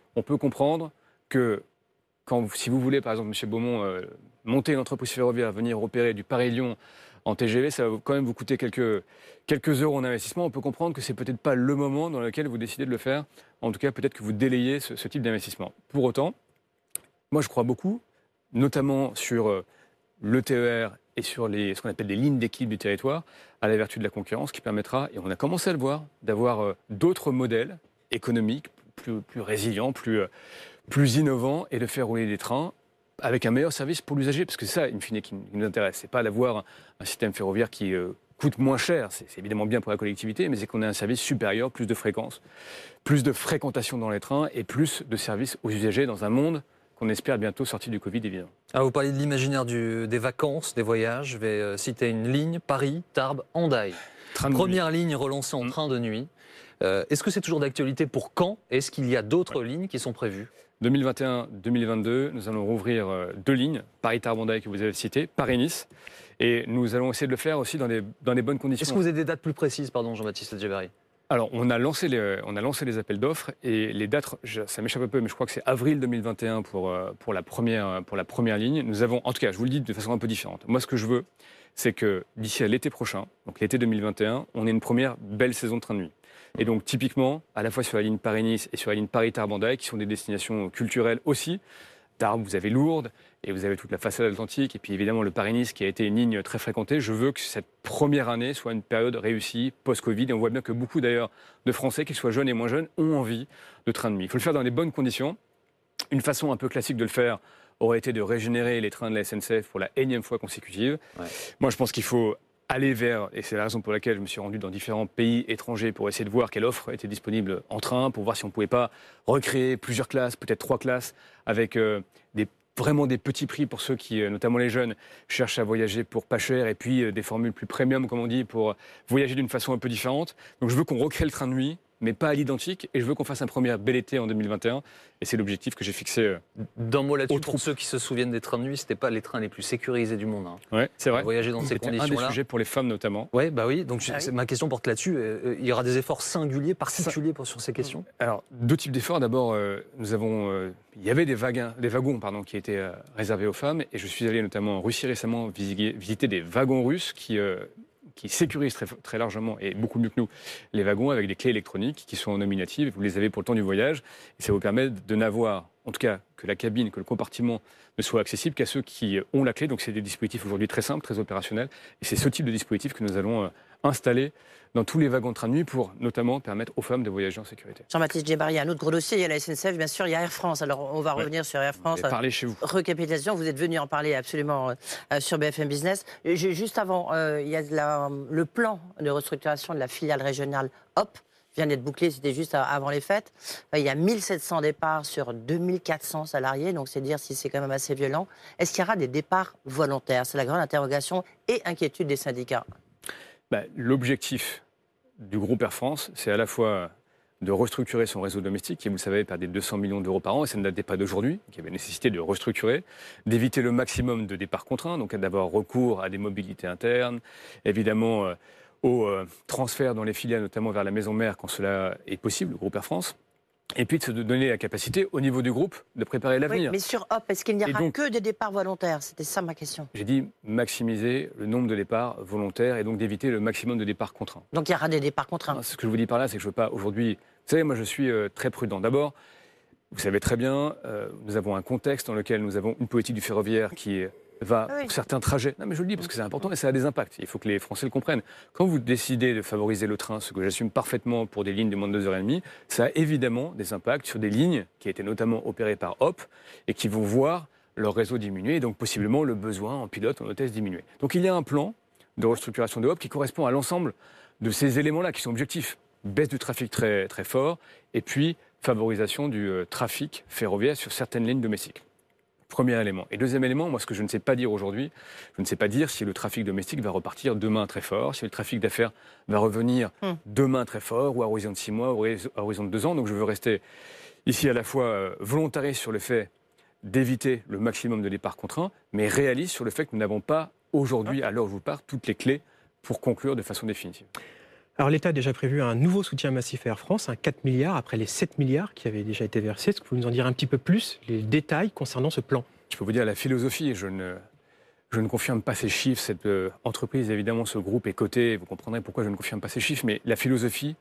on peut comprendre que quand, si vous voulez, par exemple, M. Beaumont, euh, monter une entreprise ferroviaire, venir opérer du Paris-Lyon en T G V, ça va quand même vous coûter quelques, quelques euros en investissement. On peut comprendre que ce n'est peut-être pas le moment dans lequel vous décidez de le faire. En tout cas, peut-être que vous délayez ce, ce type d'investissement. Pour autant, moi, je crois beaucoup, notamment sur euh, le T E R et sur les, ce qu'on appelle les lignes d'équilibre du territoire, à la vertu de la concurrence, qui permettra, et on a commencé à le voir, d'avoir euh, d'autres modèles économiques plus, plus résilients, plus, euh, plus innovants, et de faire rouler des trains avec un meilleur service pour l'usager, parce que c'est ça, in fine, qui nous intéresse. C'est pas d'avoir un, un système ferroviaire qui euh, coûte moins cher, c'est, c'est évidemment bien pour la collectivité, mais c'est qu'on ait un service supérieur, plus de fréquences, plus de fréquentation dans les trains et plus de services aux usagers dans un monde qu'on espère bientôt sortir du Covid, évidemment. Ah, vous parlez de l'imaginaire du, des vacances, des voyages. Je vais euh, citer une ligne, Paris, Tarbes, Hendaye. Première ligne relancée en mmh. train de nuit. Euh, est-ce que c'est toujours d'actualité pour quand? Est-ce qu'il y a d'autres ouais. lignes qui sont prévues? deux mille vingt et un deux mille vingt-deux, nous allons rouvrir deux lignes, Paris-Tarbes-Hendaye que vous avez cité, Paris-Nice. Et nous allons essayer de le faire aussi dans des, dans des bonnes conditions. Est-ce que vous avez des dates plus précises, pardon, Jean-Baptiste Djebbari? Alors, on a, lancé les, on a lancé les appels d'offres et les dates, ça m'échappe un peu, mais je crois que c'est avril deux mille vingt et un pour, pour, la première, pour la première ligne. Nous avons, en tout cas, je vous le dis de façon un peu différente. Moi, ce que je veux, c'est que d'ici à l'été prochain, donc l'été deux mille vingt et un, on ait une première belle saison de train de nuit. Et donc, typiquement, à la fois sur la ligne Paris-Nice et sur la ligne Paris-Tarbes-Hendaye, qui sont des destinations culturelles aussi. Tarbes, vous avez Lourdes, et vous avez toute la façade atlantique, et puis évidemment le Paris-Nice, qui a été une ligne très fréquentée. Je veux que cette première année soit une période réussie, post-Covid, et on voit bien que beaucoup d'ailleurs de Français, qu'ils soient jeunes et moins jeunes, ont envie de train de nuit. Il faut le faire dans les bonnes conditions. Une façon un peu classique de le faire aurait été de régénérer les trains de la S N C F pour la énième fois consécutive. Ouais. Moi, je pense qu'il faut aller vers, et c'est la raison pour laquelle je me suis rendu dans différents pays étrangers pour essayer de voir quelle offre était disponible en train, pour voir si on ne pouvait pas recréer plusieurs classes, peut-être trois classes, avec euh, des, vraiment des petits prix pour ceux qui, euh, notamment les jeunes, cherchent à voyager pour pas cher, et puis euh, des formules plus premium, comme on dit, pour voyager d'une façon un peu différente. Donc je veux qu'on recrée le train de nuit, mais pas à l'identique, et je veux qu'on fasse un premier bel été en deux mille vingt et un, et c'est l'objectif que j'ai fixé. Euh, D'un mot là-dessus, pour ceux qui se souviennent des trains de nuit, c'était pas les trains les plus sécurisés du monde. Hein. Oui, c'est vrai. Voyager dans ces conditions-là. Un des sujets pour les femmes notamment. Ouais, bah oui, donc ah oui. ma question porte là-dessus. Euh, il y aura des efforts singuliers, particuliers pour, sur ces questions? Alors, deux types d'efforts. D'abord, euh, nous avons, euh, il y avait des, wagons, des wagons pardon, qui étaient euh, réservés aux femmes, et je suis allé notamment en Russie récemment visiter, visiter des wagons russes qui... Euh, qui sécurisent très, très largement et beaucoup mieux que nous les wagons avec des clés électroniques qui sont nominatives. Vous les avez pour le temps du voyage et ça vous permet de n'avoir, en tout cas, que la cabine, que le compartiment ne soit accessible qu'à ceux qui ont la clé. Donc c'est des dispositifs aujourd'hui très simples, très opérationnels. Et c'est ce type de dispositif que nous allons euh, installer dans tous les wagons de train de nuit pour notamment permettre aux femmes de voyager en sécurité. Jean-Baptiste Djebbari, un autre gros dossier, il y a la S N C F, bien sûr, il y a Air France. Alors on va ouais. revenir sur Air France. Parlez chez vous. Recapitalisation, vous êtes venu en parler absolument euh, sur B F M Business. Juste avant, euh, il y a la, le plan de restructuration de la filiale régionale Hop vient d'être bouclé, c'était juste avant les fêtes. Il y a mille sept cents départs sur deux mille quatre cents salariés, donc c'est dire si c'est quand même assez violent. Est-ce qu'il y aura des départs volontaires? C'est la grande interrogation et inquiétude des syndicats. Bah, l'objectif du groupe Air France, c'est à la fois de restructurer son réseau domestique, qui, vous le savez, perdait deux cents millions d'euros par an, et ça ne datait pas d'aujourd'hui, qui avait nécessité de restructurer, d'éviter le maximum de départs contraints, donc d'avoir recours à des mobilités internes, évidemment euh, au euh, transfert dans les filiales, notamment vers la maison mère, quand cela est possible, le groupe Air France. Et puis de se donner la capacité au niveau du groupe de préparer l'avenir. Oui, mais sur Hop, est-ce qu'il n'y aura donc que des départs volontaires? C'était ça ma question. J'ai dit maximiser le nombre de départs volontaires et donc d'éviter le maximum de départs contraints. Donc il y aura des départs contraints. Non, ce que je vous dis par là, c'est que je ne veux pas aujourd'hui... Vous savez, moi je suis euh, très prudent. D'abord, vous savez très bien, euh, nous avons un contexte dans lequel nous avons une politique du ferroviaire qui va, oui. pour certains trajets... Non mais je le dis parce que c'est important et ça a des impacts. Il faut que les Français le comprennent. Quand vous décidez de favoriser le train, ce que j'assume parfaitement pour des lignes de moins de deux heures trente, ça a évidemment des impacts sur des lignes qui étaient notamment opérées par Hop et qui vont voir leur réseau diminuer et donc possiblement le besoin en pilote, en hôtesse diminuer. Donc il y a un plan de restructuration de Hop qui correspond à l'ensemble de ces éléments-là qui sont objectifs. Baisse du trafic très, très fort et puis favorisation du euh, trafic ferroviaire sur certaines lignes domestiques. Premier élément. Et deuxième élément, moi ce que je ne sais pas dire aujourd'hui, je ne sais pas dire si le trafic domestique va repartir demain très fort, si le trafic d'affaires va revenir mmh. demain très fort, ou à horizon de six mois, ou à horizon de deux ans. Donc je veux rester ici à la fois euh, volontariste sur le fait d'éviter le maximum de départs contraints, mais réaliste sur le fait que nous n'avons pas aujourd'hui, à l'heure où je vous parle, toutes les clés pour conclure de façon définitive. Alors l'État a déjà prévu un nouveau soutien massif à Air France, un quatre milliards après les sept milliards qui avaient déjà été versés. Est-ce que vous pouvez nous en dire un petit peu plus, les détails concernant ce plan? Je peux vous dire la philosophie, je ne, je ne confirme pas ces chiffres. Cette euh, entreprise, évidemment, ce groupe est coté, vous comprendrez pourquoi je ne confirme pas ces chiffres, mais la philosophie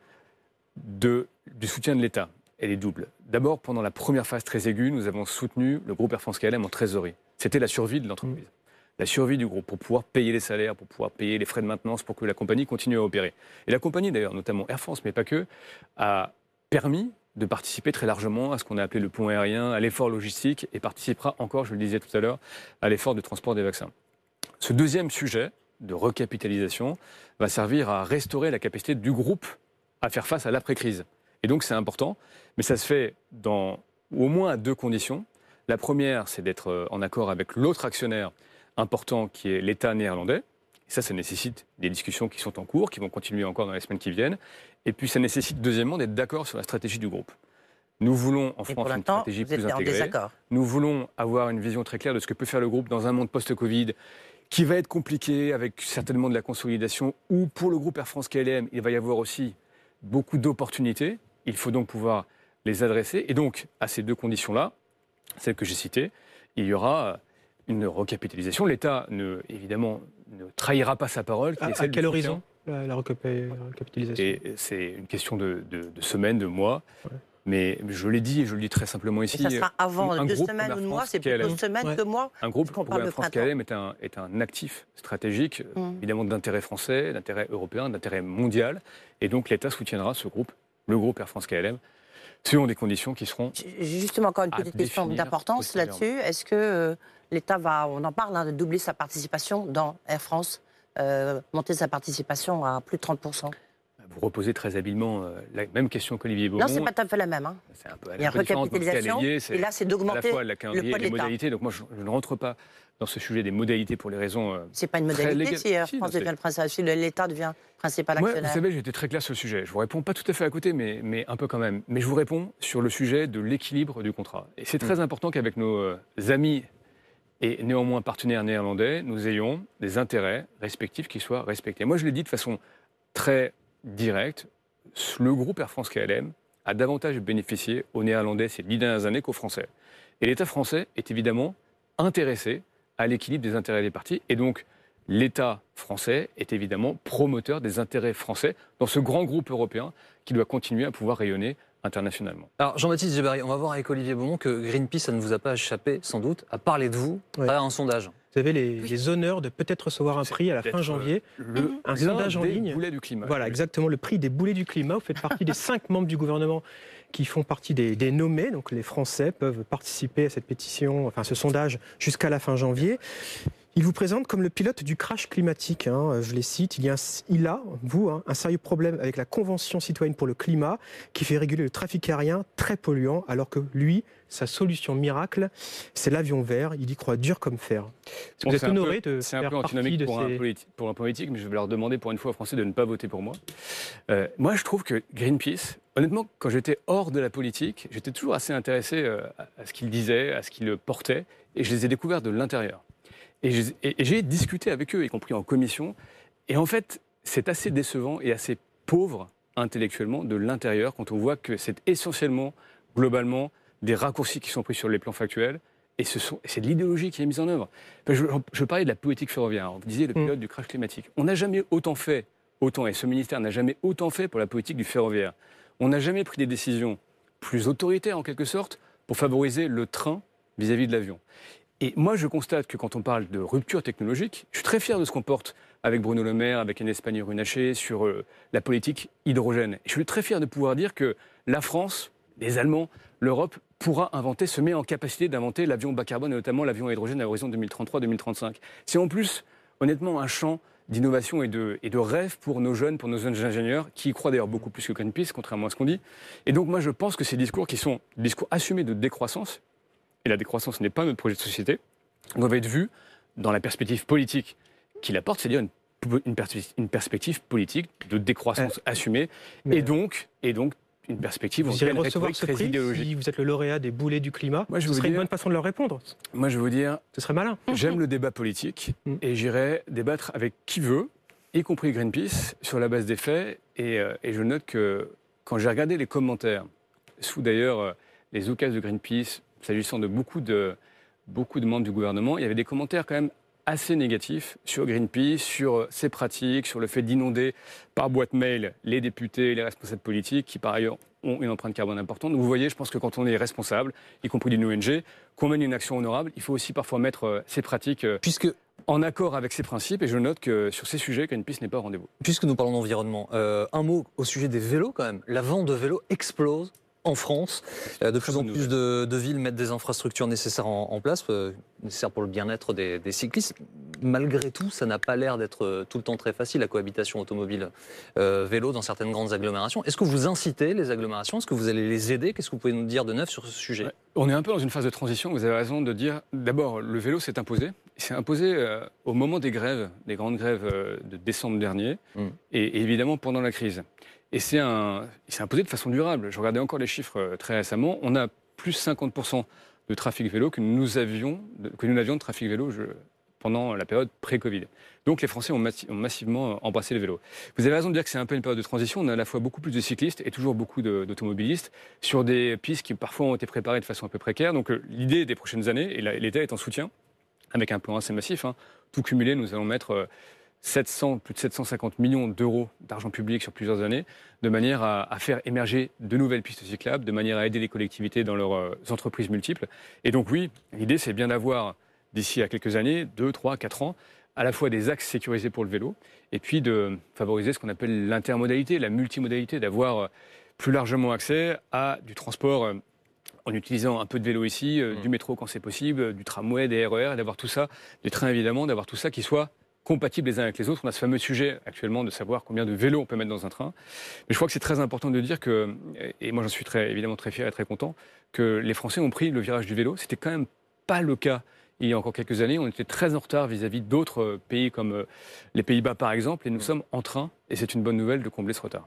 de, du soutien de l'État, elle est double. D'abord, pendant la première phase très aiguë, nous avons soutenu le groupe Air France-K L M en trésorerie. C'était la survie de l'entreprise. Mmh. La survie du groupe, pour pouvoir payer les salaires, pour pouvoir payer les frais de maintenance, pour que la compagnie continue à opérer. Et la compagnie, d'ailleurs, notamment Air France, mais pas que, a permis de participer très largement à ce qu'on a appelé le pont aérien, à l'effort logistique, et participera encore, je le disais tout à l'heure, à l'effort de transport des vaccins. Ce deuxième sujet de recapitalisation va servir à restaurer la capacité du groupe à faire face à l'après-crise. Et donc c'est important, mais ça se fait dans au moins à deux conditions. La première, c'est d'être en accord avec l'autre actionnaire important qui est l'État néerlandais. Et ça, ça nécessite des discussions qui sont en cours, qui vont continuer encore dans les semaines qui viennent. Et puis ça nécessite deuxièmement d'être d'accord sur la stratégie du groupe. Nous voulons en France une stratégie plus intégrée. Nous voulons avoir une vision très claire de ce que peut faire le groupe dans un monde post-Covid qui va être compliqué avec certainement de la consolidation, où pour le groupe Air France-K L M, il va y avoir aussi beaucoup d'opportunités. Il faut donc pouvoir les adresser. Et donc, à ces deux conditions-là, celles que j'ai citées, il y aura une recapitalisation. L'État, ne, évidemment, ne trahira pas sa parole. Qui à, est celle à quel du horizon, la, la recapitalisation? Et c'est une question de, de, de semaines, de mois. Ouais. Mais je l'ai dit et je le dis très simplement ici. Et ça sera avant un deux groupe semaines ou de mois, c'est K L M. plutôt semaines ouais. que mois. Un groupe comme Air France-K L M est un, est un actif stratégique, mmh. évidemment d'intérêt français, d'intérêt européen, d'intérêt mondial. Et donc l'État soutiendra ce groupe, le groupe Air France-K L M, selon des conditions qui seront. Justement, encore une petite question d'importance là-dessus. Est-ce que euh, l'État va, on en parle, hein, de doubler sa participation dans Air France, euh, monter sa participation à plus de trente pour cent? Vous reposez très habilement euh, la même question qu'Olivier Beaumont. Non, c'est pas tout à fait la même. Hein. C'est un peu, il y a une recapitalisation, lié, et là, c'est d'augmenter le poids de l'État. Les modalités. Donc moi, je, je ne rentre pas dans ce sujet des modalités pour les raisons. Euh, c'est pas une modalité si Air France si, devient le principal, si l'État devient principal actionnaire. Moi, vous savez, j'étais très clair sur le sujet. Je vous réponds pas tout à fait à côté, mais, mais un peu quand même. Mais je vous réponds sur le sujet de l'équilibre du contrat. Et c'est très mmh. important qu'avec nos euh, amis et néanmoins partenaires néerlandais, nous ayons des intérêts respectifs qui soient respectés. Moi, je l'ai dit de façon très directe. Le groupe Air France-K L M a davantage bénéficié aux Néerlandais ces dix dernières années qu'aux Français. Et l'État français est évidemment intéressé à l'équilibre des intérêts des parties. Et donc, l'État français est évidemment promoteur des intérêts français dans ce grand groupe européen qui doit continuer à pouvoir rayonner internationalement. Alors, Jean-Baptiste Djebbari, on va voir avec Olivier Beaumont que Greenpeace, ça ne vous a pas échappé, sans doute, à parler de vous ouais. à un sondage. Vous avez les, oui. les honneurs de peut-être recevoir un prix à la fin janvier. Le, un sondage en ligne. Boulets du climat. Voilà, exactement, le prix des boulets du climat. Vous faites partie des cinq membres du gouvernement qui font partie des, des nommés. Donc les Français peuvent participer à cette pétition, enfin ce sondage jusqu'à la fin janvier. Il vous présente comme le pilote du crash climatique. Hein, je les cite. Il, y a, il a, vous, hein, un sérieux problème avec la Convention citoyenne pour le climat qui fait réguler le trafic aérien très polluant, alors que lui, sa solution miracle, c'est l'avion vert. Il y croit dur comme fer. Bon, vous êtes honoré peu, de C'est un faire peu antinomique pour, ces... un politi- pour un politique, mais je vais leur demander pour une fois aux Français de ne pas voter pour moi. Euh, moi, je trouve que Greenpeace, honnêtement, quand j'étais hors de la politique, j'étais toujours assez intéressé euh, à ce qu'ils disaient, à ce qu'ils portaient, et je les ai découverts de l'intérieur. Et j'ai, et j'ai discuté avec eux, y compris en commission. Et en fait, c'est assez décevant et assez pauvre intellectuellement de l'intérieur quand on voit que c'est essentiellement, globalement, des raccourcis qui sont pris sur les plans factuels. Et ce sont, c'est de l'idéologie qui est mise en œuvre. Enfin, je, je parlais de la politique ferroviaire. Vous disiez le pilote mmh. du crash climatique. On n'a jamais autant fait, autant, et ce ministère n'a jamais autant fait pour la politique du ferroviaire. On n'a jamais pris des décisions plus autoritaires, en quelque sorte, pour favoriser le train vis-à-vis de l'avion. Et moi, je constate que quand on parle de rupture technologique, je suis très fier de ce qu'on porte avec Bruno Le Maire, avec Agnès Pannier-Runacher, sur euh, la politique hydrogène. Et je suis très fier de pouvoir dire que la France, les Allemands, l'Europe pourra inventer, se met en capacité d'inventer l'avion bas carbone, et notamment l'avion à hydrogène à l'horizon deux mille trente-trois deux mille trente-cinq. C'est en plus, honnêtement, un champ d'innovation et de, et de rêve pour nos jeunes, pour nos jeunes ingénieurs, qui y croient d'ailleurs beaucoup plus que Greenpeace, contrairement à ce qu'on dit. Et donc moi, je pense que ces discours qui sont des discours assumés de décroissance, et la décroissance n'est pas notre projet de société, doivent être vus dans la perspective politique qu'il apporte, c'est-à-dire une, une, pers- une perspective politique de décroissance euh, assumée, et donc, et donc une perspective vous irez recevoir ce très prix idéologique. Si vous êtes le lauréat des boulets du climat, moi, je ce serait dire, une bonne façon de leur répondre. Moi, je veux vous dire, ce serait malin. J'aime le débat politique, et j'irai débattre avec qui veut, y compris Greenpeace, sur la base des faits. Et, euh, et je note que quand j'ai regardé les commentaires, sous d'ailleurs euh, les occasions de Greenpeace, s'agissant de beaucoup, de beaucoup de membres du gouvernement, il y avait des commentaires quand même assez négatifs sur Greenpeace, sur ses pratiques, sur le fait d'inonder par boîte mail les députés, les responsables politiques, qui par ailleurs ont une empreinte carbone importante. Donc vous voyez, je pense que quand on est responsable, y compris d'une O N G, qu'on mène une action honorable, il faut aussi parfois mettre euh, ses pratiques euh, Puisque... en accord avec ses principes. Et je note que sur ces sujets, Greenpeace n'est pas au rendez-vous. Puisque nous parlons d'environnement, euh, un mot au sujet des vélos quand même. La vente de vélos explose en France. Euh, de plus en plus de, de villes mettent des infrastructures nécessaires en, en place, euh, nécessaires pour le bien-être des, des cyclistes. Malgré tout, ça n'a pas l'air d'être tout le temps très facile, la cohabitation automobile-vélo euh, dans certaines grandes agglomérations. Est-ce que vous incitez les agglomérations? Est-ce que vous allez les aider? Qu'est-ce que vous pouvez nous dire de neuf sur ce sujet? Ouais. On est un peu dans une phase de transition. Vous avez raison de dire, d'abord, le vélo s'est imposé. Il s'est imposé euh, au moment des grèves, des grandes grèves euh, de décembre dernier, mmh. et, et évidemment pendant la crise. Et c'est un, il s'est imposé de façon durable. Je regardais encore les chiffres très récemment. On a plus cinquante pour cent de trafic vélo que nous avions, que nous avions de trafic vélo je, pendant la période pré-Covid. Donc les Français ont, massi- ont massivement embrassé le vélo. Vous avez raison de dire que c'est un peu une période de transition. On a à la fois beaucoup plus de cyclistes et toujours beaucoup de, d'automobilistes sur des pistes qui parfois ont été préparées de façon un peu précaire. Donc euh, l'idée des prochaines années, et la, l'État est en soutien, avec un plan assez massif, hein, tout cumulé, nous allons mettre... Euh, sept cents, plus de sept cent cinquante millions d'euros d'argent public sur plusieurs années, de manière à, à faire émerger de nouvelles pistes cyclables, de manière à aider les collectivités dans leurs euh, entreprises multiples. Et donc oui, l'idée c'est bien d'avoir, d'ici à quelques années, deux, trois, quatre ans, à la fois des axes sécurisés pour le vélo, et puis de favoriser ce qu'on appelle l'intermodalité, la multimodalité, d'avoir euh, plus largement accès à du transport euh, en utilisant un peu de vélo ici, euh, mmh. du métro quand c'est possible, euh, du tramway, des R E R, et d'avoir tout ça, des trains évidemment, d'avoir tout ça qui soit compatibles les uns avec les autres. On a ce fameux sujet actuellement de savoir combien de vélos on peut mettre dans un train. Mais je crois que c'est très important de dire que, et moi j'en suis très, évidemment très fier et très content, que les Français ont pris le virage du vélo. C'était quand même pas le cas il y a encore quelques années. On était très en retard vis-à-vis d'autres pays comme les Pays-Bas par exemple, et nous sommes en train, et c'est une bonne nouvelle, de combler ce retard.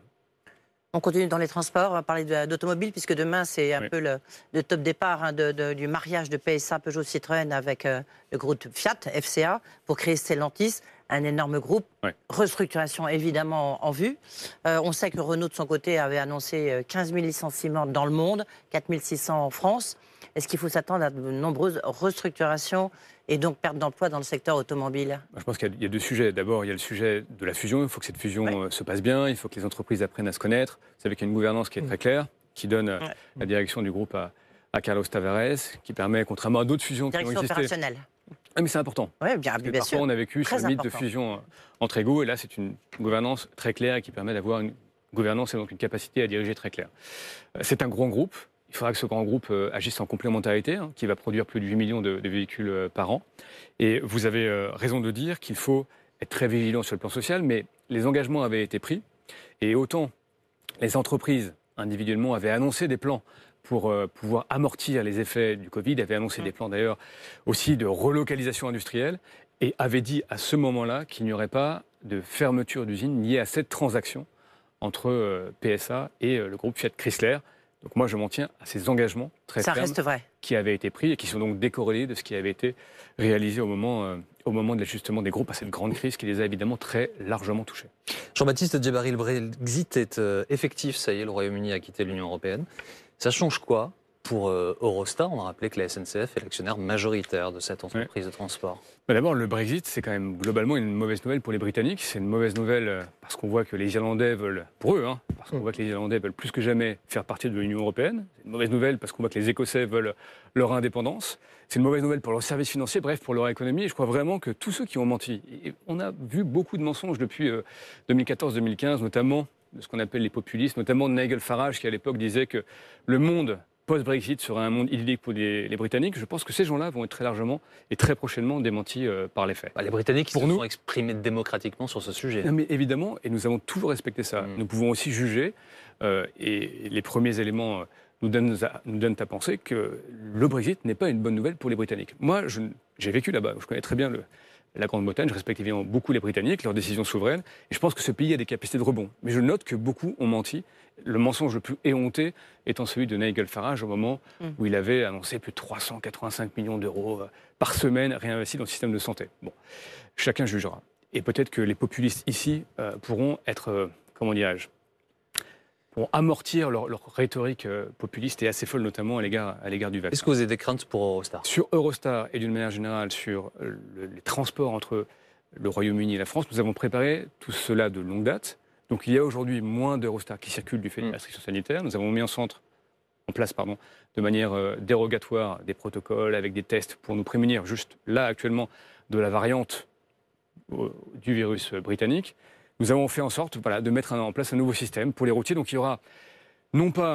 On continue dans les transports, on va parler de, d'automobile, puisque demain, c'est un oui. peu le, le top départ hein, de, de, du mariage de P S A Peugeot Citroën avec euh, le groupe Fiat, F C A, pour créer Stellantis, un énorme groupe. Oui. Restructuration évidemment en, en vue. Euh, on sait que Renault, de son côté, avait annoncé quinze mille licenciements dans le monde, quatre mille six cents en France. Est-ce qu'il faut s'attendre à de nombreuses restructurations et donc perte d'emploi dans le secteur automobile? Je pense qu'il y a deux sujets. D'abord, il y a le sujet de la fusion. Il faut que cette fusion ouais. se passe bien. Il faut que les entreprises apprennent à se connaître. Vous savez qu'il y a une gouvernance qui est très claire, qui donne ouais. la direction du groupe à, à Carlos Tavares, qui permet, contrairement à d'autres fusions direction qui ont existé... opérationnelle. Ah, mais c'est important. Oui, bien, bien parfois, sûr. on a vécu très ce mythe important. de fusion entre égaux. Et là, c'est une gouvernance très claire et qui permet d'avoir une gouvernance et donc une capacité à diriger très claire. C'est un grand groupe. Il faudra que ce grand groupe euh, agisse en complémentarité, hein, qui va produire plus de huit millions de, de véhicules euh, par an. Et vous avez euh, raison de dire qu'il faut être très vigilant sur le plan social, mais les engagements avaient été pris. Et autant les entreprises, individuellement, avaient annoncé des plans pour euh, pouvoir amortir les effets du Covid, avaient annoncé mmh. des plans d'ailleurs aussi de relocalisation industrielle, et avaient dit à ce moment-là qu'il n'y aurait pas de fermeture d'usine liée à cette transaction entre euh, P S A et euh, le groupe Fiat Chrysler. Donc moi, je m'en tiens à ces engagements très Ça fermes reste vrai. qui avaient été pris et qui sont donc décorrélés de ce qui avait été réalisé au moment, euh, au moment de l'ajustement des groupes à cette grande crise qui les a évidemment très largement touchés. Jean-Baptiste Djebbari, le Brexit est euh, effectif, ça y est, le Royaume-Uni a quitté l'Union européenne. Ça change quoi pour euh, Eurostar? On a rappelé que la S N C F est l'actionnaire majoritaire de cette entreprise ouais. de transport. Bah d'abord, le Brexit, c'est quand même globalement une mauvaise nouvelle pour les Britanniques. C'est une mauvaise nouvelle parce qu'on voit que les Irlandais veulent, pour eux, hein, parce qu'on voit que les Irlandais veulent plus que jamais faire partie de l'Union européenne. C'est une mauvaise nouvelle parce qu'on voit que les Écossais veulent leur indépendance. C'est une mauvaise nouvelle pour leurs services financiers, bref, pour leur économie. Et je crois vraiment que tous ceux qui ont menti, et on a vu beaucoup de mensonges depuis euh, deux mille quatorze deux mille quinze, notamment de ce qu'on appelle les populistes, notamment de Nigel Farage qui à l'époque disait que le monde post-Brexit sera un monde idyllique pour les, les Britanniques. Je pense que ces gens-là vont être très largement et très prochainement démentis euh, par les faits. Bah, les Britanniques pour se nous, sont exprimés démocratiquement sur ce sujet. Non, mais évidemment, et nous avons toujours respecté ça. Mmh. Nous pouvons aussi juger, euh, et les premiers éléments euh, nous, donnent à, nous donnent à penser que le Brexit n'est pas une bonne nouvelle pour les Britanniques. Moi, je, j'ai vécu là-bas, je connais très bien le, la Grande-Bretagne, je respecte évidemment beaucoup les Britanniques, leurs décisions souveraines, et je pense que ce pays a des capacités de rebond. Mais je note que beaucoup ont menti. Le mensonge le plus éhonté étant celui de Nigel Farage au moment mmh. où il avait annoncé plus de trois cent quatre-vingt-cinq millions d'euros par semaine réinvestis dans le système de santé. Bon, chacun jugera. et peut-être que les populistes ici euh, pourront être, euh, comment dirais-je, pour amortir leur, leur rhétorique euh, populiste et assez folle, notamment à l'égard, à l'égard du vaccin. Est-ce que vous avez des craintes pour Eurostar? Sur Eurostar et d'une manière générale sur euh, le, les transports entre le Royaume-Uni et la France, nous avons préparé tout cela de longue date. Donc il y a aujourd'hui moins d'Eurostar qui circulent du fait des restrictions sanitaires. Nous avons mis en, centre, en place pardon, de manière euh, dérogatoire des protocoles avec des tests pour nous prémunir juste là actuellement de la variante euh, du virus britannique. Nous avons fait en sorte voilà, de mettre en place un nouveau système pour les routiers. Donc il y aura non pas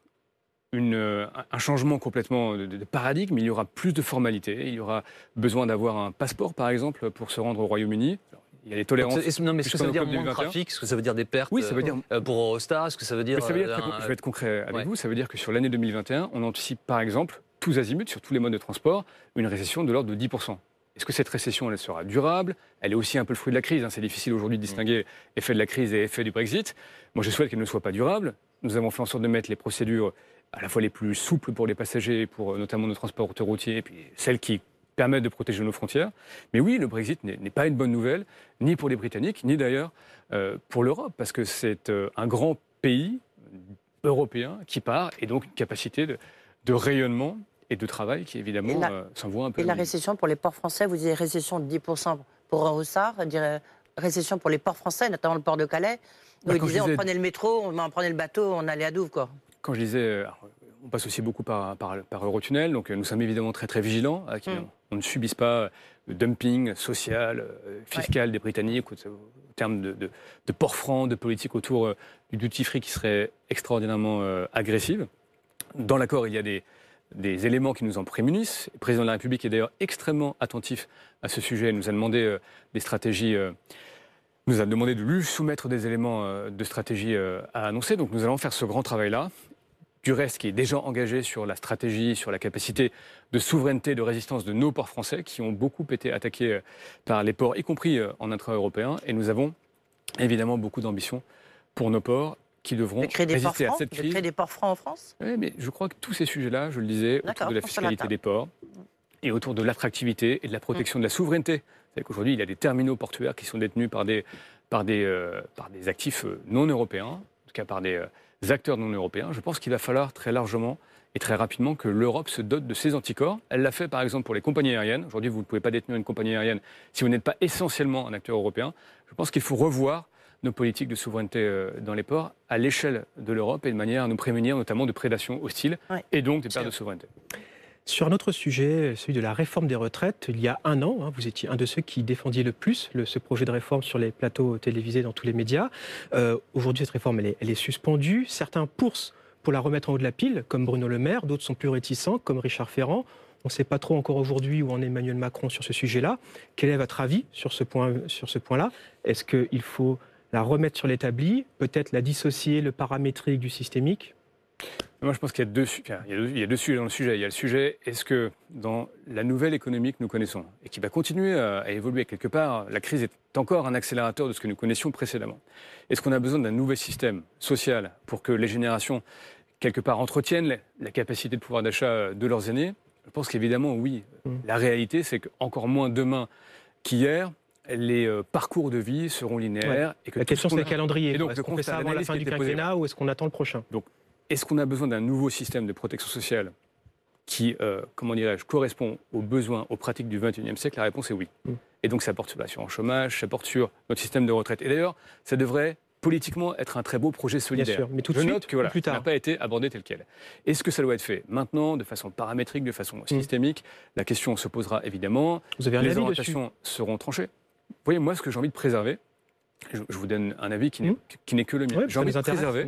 une, un changement complètement de, de paradigme, mais il y aura plus de formalités. Il y aura besoin d'avoir un passeport, par exemple, pour se rendre au Royaume-Uni. Il y a des tolérances. Est-ce, non, mais est-ce que ça veut dire moins de trafic? Est-ce que ça veut dire des pertes? Oui, ça veut dire euh, pour Eurostar? Est-ce que ça veut dire, ça veut dire euh, très, un... Je vais être concret avec ouais. vous. Ça veut dire que sur l'année deux mille vingt et un, on anticipe, par exemple, tous azimuts, sur tous les modes de transport, une récession de l'ordre de dix pour cent. Est-ce que cette récession, elle sera durable? Elle est aussi un peu le fruit de la crise. Hein. C'est difficile aujourd'hui de distinguer effet de la crise et effet du Brexit. Moi, je souhaite qu'elle ne soit pas durable. Nous avons fait en sorte de mettre les procédures à la fois les plus souples pour les passagers, pour notamment nos transports routiers, et puis celles qui permettent de protéger nos frontières. Mais oui, le Brexit n'est, n'est pas une bonne nouvelle, ni pour les Britanniques, ni d'ailleurs euh, pour l'Europe, parce que c'est euh, un grand pays européen qui part, et donc une capacité de, de rayonnement et de travail qui, évidemment, la, euh, s'envoie un peu. Et la récession pour les ports français, vous disiez récession de dix pour cent pour Eurostar, récession pour les ports français, notamment le port de Calais. Vous bah, disiez, disais, on prenait le métro, on, on prenait le bateau, on allait à Douvres, quoi. Quand je disais, on passe aussi beaucoup par, par, par Eurotunnel, donc nous sommes évidemment très très vigilants, à qui mm. on, on ne subisse pas le dumping social, fiscal ouais. des Britanniques, au, au terme de, de, de port franc, de politique autour euh, du duty free qui serait extraordinairement euh, agressive. Dans l'accord, il y a des, des éléments qui nous en prémunissent. Le président de la République est d'ailleurs extrêmement attentif à ce sujet. Il nous a demandé euh, des stratégies... Euh, nous a demandé de lui soumettre des éléments euh, de stratégie euh, à annoncer. Donc nous allons faire ce grand travail-là. Du reste, qui est déjà engagé sur la stratégie, sur la capacité de souveraineté, de résistance de nos ports français, qui ont beaucoup été attaqués par les ports, y compris en intra-européen. Et nous avons évidemment beaucoup d'ambition pour nos ports, qui devront résister à cette crise. Vous créer des ports francs en France? Oui, mais je crois que tous ces sujets-là, je le disais, autour de la fiscalité des ports, et autour de l'attractivité et de la protection mmh. de la souveraineté. C'est qu'aujourd'hui, il y a des terminaux portuaires qui sont détenus par des, par des, euh, par des actifs non européens, en tout cas par des... Euh, acteurs non européens. Je pense qu'il va falloir très largement et très rapidement que l'Europe se dote de ses anticorps. Elle l'a fait par exemple pour les compagnies aériennes. Aujourd'hui, vous ne pouvez pas détenir une compagnie aérienne si vous n'êtes pas essentiellement un acteur européen. Je pense qu'il faut revoir nos politiques de souveraineté dans les ports à l'échelle de l'Europe et de manière à nous prémunir notamment de prédations hostiles ouais. et donc des pertes de souveraineté. Sur un autre sujet, celui de la réforme des retraites, il y a un an, hein, vous étiez un de ceux qui défendiez le plus le, ce projet de réforme sur les plateaux télévisés dans tous les médias. Euh, aujourd'hui, cette réforme, elle est, elle est suspendue. Certains poussent pour la remettre en haut de la pile, comme Bruno Le Maire. D'autres sont plus réticents, comme Richard Ferrand. On ne sait pas trop encore aujourd'hui où en est Emmanuel Macron sur ce sujet-là. Quel est votre avis sur ce point, sur ce point-là? Est-ce qu'il faut la remettre sur l'établi, peut-être la dissocier, le paramétrique du systémique? Moi, je pense qu'il y a, deux, il, y a deux, il y a deux sujets dans le sujet. Il y a le sujet, est-ce que dans la nouvelle économie que nous connaissons, et qui va continuer à, à évoluer quelque part, la crise est encore un accélérateur de ce que nous connaissions précédemment. Est-ce qu'on a besoin d'un nouvel système social pour que les générations, quelque part, entretiennent la capacité de pouvoir d'achat de leurs aînés? Je pense qu'évidemment, oui. Mmh. La réalité, c'est qu'encore moins demain qu'hier, les euh, parcours de vie seront linéaires. Ouais. Et que la question, c'est le calendrier. Et donc, est-ce qu'on fait ça avant la fin du quinquennat ou est-ce qu'on attend le prochain? Donc, est-ce qu'on a besoin d'un nouveau système de protection sociale qui, euh, comment dirais-je, correspond aux besoins, aux pratiques du vingt et unième siècle? La réponse est oui. Mmh. Et donc ça porte sur l'assurance chômage, ça porte sur notre système de retraite. Et d'ailleurs, ça devrait politiquement être un très beau projet solidaire. Bien sûr, mais tout de Je suite, note que voilà, plus tard. n'a pas été abordé tel quel. Est-ce que ça doit être fait maintenant, de façon paramétrique, de façon mmh. systémique? La question se posera évidemment. Vous avez un Les avis orientations dessus seront tranchées. Vous voyez, moi, ce que j'ai envie de préserver, je, je vous donne un avis qui n'est, mmh. qui n'est que le mien. Ouais, j'ai envie de préserver mmh.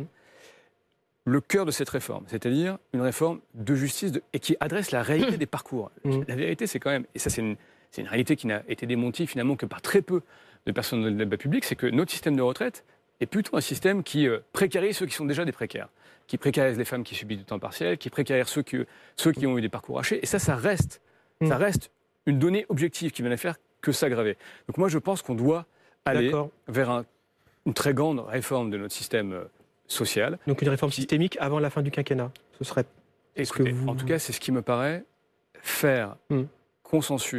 le cœur de cette réforme, c'est-à-dire une réforme de justice de, et qui adresse la réalité des parcours. Mmh. La vérité, c'est quand même, et ça c'est une, c'est une réalité qui n'a été démentie finalement que par très peu de personnes dans le débat public, c'est que notre système de retraite est plutôt un système qui euh, précarise ceux qui sont déjà des précaires, qui précarise les femmes qui subissent du temps partiel, qui précarise ceux qui, ceux qui ont eu des parcours hachés, et ça, ça reste, mmh. ça reste une donnée objective qui va ne faire que s'aggraver. Donc moi, je pense qu'on doit aller D'accord. vers un, une très grande réforme de notre système euh, social. Donc une réforme qui... systémique avant la fin du quinquennat. Ce serait. Écoutez, ce que vous... En tout cas, c'est ce qui me paraît faire hmm. consensus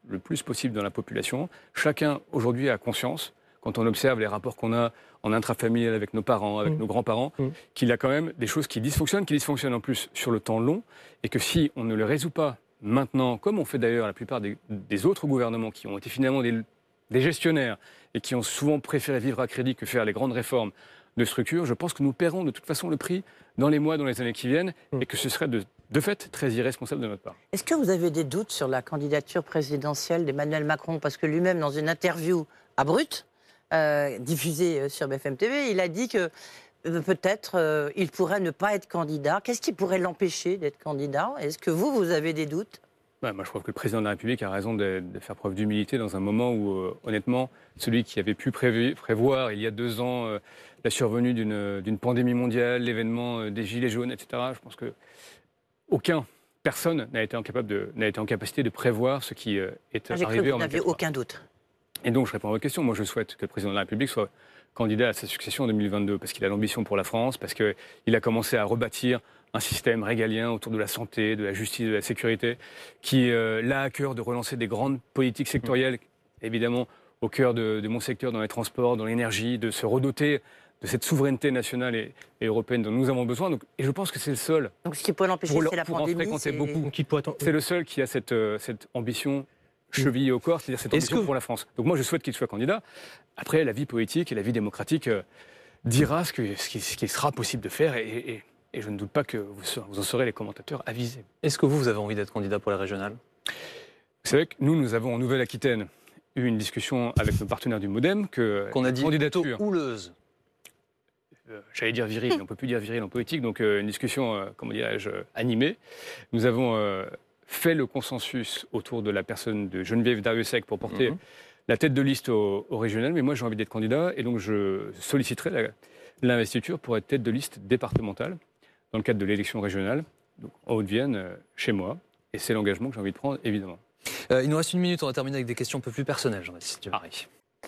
le plus possible dans la population. Chacun, aujourd'hui, a conscience, quand on observe les rapports qu'on a en intrafamilial avec nos parents, avec mmh. nos grands-parents, mmh. qu'il y a quand même des choses qui dysfonctionnent, qui dysfonctionnent en plus sur le temps long, et que si on ne les résout pas maintenant, comme on fait d'ailleurs la plupart des, des autres gouvernements qui ont été finalement des, des gestionnaires et qui ont souvent préféré vivre à crédit que faire les grandes réformes de structure, je pense que nous paierons de toute façon le prix dans les mois, dans les années qui viennent, mmh. et que ce serait de, de fait très irresponsable de notre part. Est-ce que vous avez des doutes sur la candidature présidentielle d'Emmanuel Macron? Parce que lui-même, dans une interview à Brut, euh, diffusée sur B F M T V, il a dit que euh, peut-être euh, il pourrait ne pas être candidat. Qu'est-ce qui pourrait l'empêcher d'être candidat? Est-ce que vous, vous avez des doutes? Ouais, moi, je crois que le président de la République a raison de, de faire preuve d'humilité dans un moment où, euh, honnêtement, celui qui avait pu prévu, prévoir il y a deux ans euh, la survenue d'une, d'une pandémie mondiale, l'événement euh, des Gilets jaunes, et cetera, je pense que aucun, personne n'a été, incapable de, n'a été en capacité de prévoir ce qui euh, est ah, j'ai arrivé cru que en vous n'aviez aucun doute. Et donc, je réponds à votre question. Moi, je souhaite que le président de la République soit candidat à sa succession en deux mille vingt-deux, parce qu'il a l'ambition pour la France, parce qu'il a commencé à rebâtir un système régalien autour de la santé, de la justice, de la sécurité, qui euh, l'a à cœur de relancer des grandes politiques sectorielles, évidemment au cœur de, de mon secteur, dans les transports, dans l'énergie, de se redoter de cette souveraineté nationale et, et européenne dont nous avons besoin. Donc, et je pense que c'est le seul. Donc ce qui peut l'empêcher, c'est la pandémie. C'est beaucoup. C'est le seul qui a cette, euh, cette ambition chevillée au corps, c'est-à-dire cette ambition que... pour la France. Donc moi, je souhaite qu'il soit candidat. Après, la vie politique et la vie démocratique euh, dira ce, que, ce, qui, ce qui sera possible de faire et, et, et je ne doute pas que vous, vous en serez les commentateurs avisés. Est-ce que vous, vous avez envie d'être candidat pour les régionales? Vous savez que nous, nous avons en Nouvelle-Aquitaine eu une discussion avec nos partenaires du MoDem que qu'on a dit plutôt houleuse. Euh, j'allais dire viril, on ne peut plus dire viril en politique, donc euh, une discussion, euh, comment dirais-je, animée. Nous avons euh, fait le consensus autour de la personne de Geneviève Darrieussecq pour porter mmh. la tête de liste au, au régional, mais moi j'ai envie d'être candidat et donc je solliciterai la, l'investiture pour être tête de liste départementale dans le cadre de l'élection régionale, donc en Haute-Vienne, euh, chez moi, et c'est l'engagement que j'ai envie de prendre, évidemment. Euh, il nous reste une minute, on va terminer avec des questions un peu plus personnelles, Jean-Baptiste Djebbari.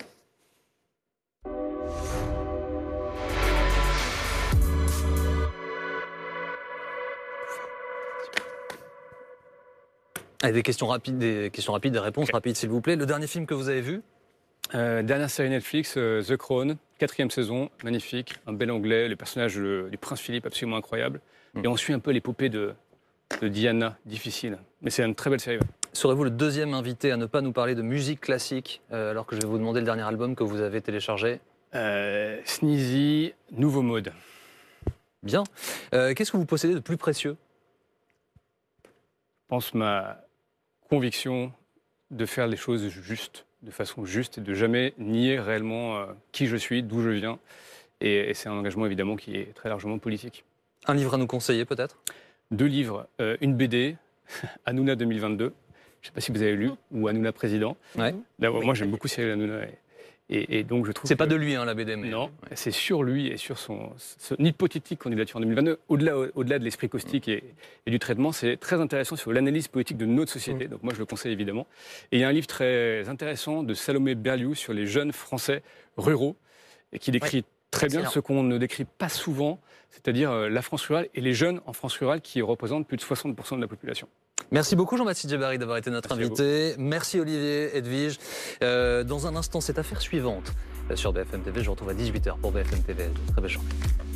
Allez, des questions rapides, des questions rapides, des réponses okay. rapides, s'il vous plaît. Le dernier film que vous avez vu? euh, Dernière série Netflix, euh, The Crown, quatrième saison, magnifique, un bel anglais, le personnage le, du prince Philippe absolument incroyable. Mm. Et on suit un peu l'épopée de, de Diana, difficile. Mais c'est une très belle série. Serez-vous le deuxième invité à ne pas nous parler de musique classique, euh, alors que je vais vous demander le dernier album que vous avez téléchargé? euh, Sneezy, Nouveau Mode. Bien. Euh, qu'est-ce que vous possédez de plus précieux? Je pense ma conviction de faire les choses justes, de façon juste, et de jamais nier réellement euh, qui je suis, d'où je viens. Et, et c'est un engagement évidemment qui est très largement politique. Un livre à nous conseiller peut-être? Deux livres, euh, une B D, Hanouna deux mille vingt-deux. Je ne sais pas si vous avez lu, ou Hanouna Président. Ouais. Moi, oui. J'aime beaucoup Cyril Hanouna. Et, et, et donc je trouve c'est que... pas de lui hein, la B D, mais... Non, c'est sur lui et sur son, son hypothétique candidature en deux mille vingt-deux. Au-delà, au-delà de l'esprit caustique et, et du traitement, c'est très intéressant sur l'analyse politique de notre société. Donc moi, je le conseille évidemment. Et il y a un livre très intéressant de Salomé Berliou sur les jeunes Français ruraux, et qui décrit ouais. très bien ce qu'on ne décrit pas souvent, c'est-à-dire la France rurale et les jeunes en France rurale qui représentent plus de soixante pour cent de la population. Merci beaucoup Jean-Baptiste Djebbari d'avoir été notre Merci invité. Merci Olivier, Edwige. Euh, dans un instant, cette affaire suivante sur B F M T V. Je vous retrouve à dix-huit heures pour B F M T V. Très belle journée.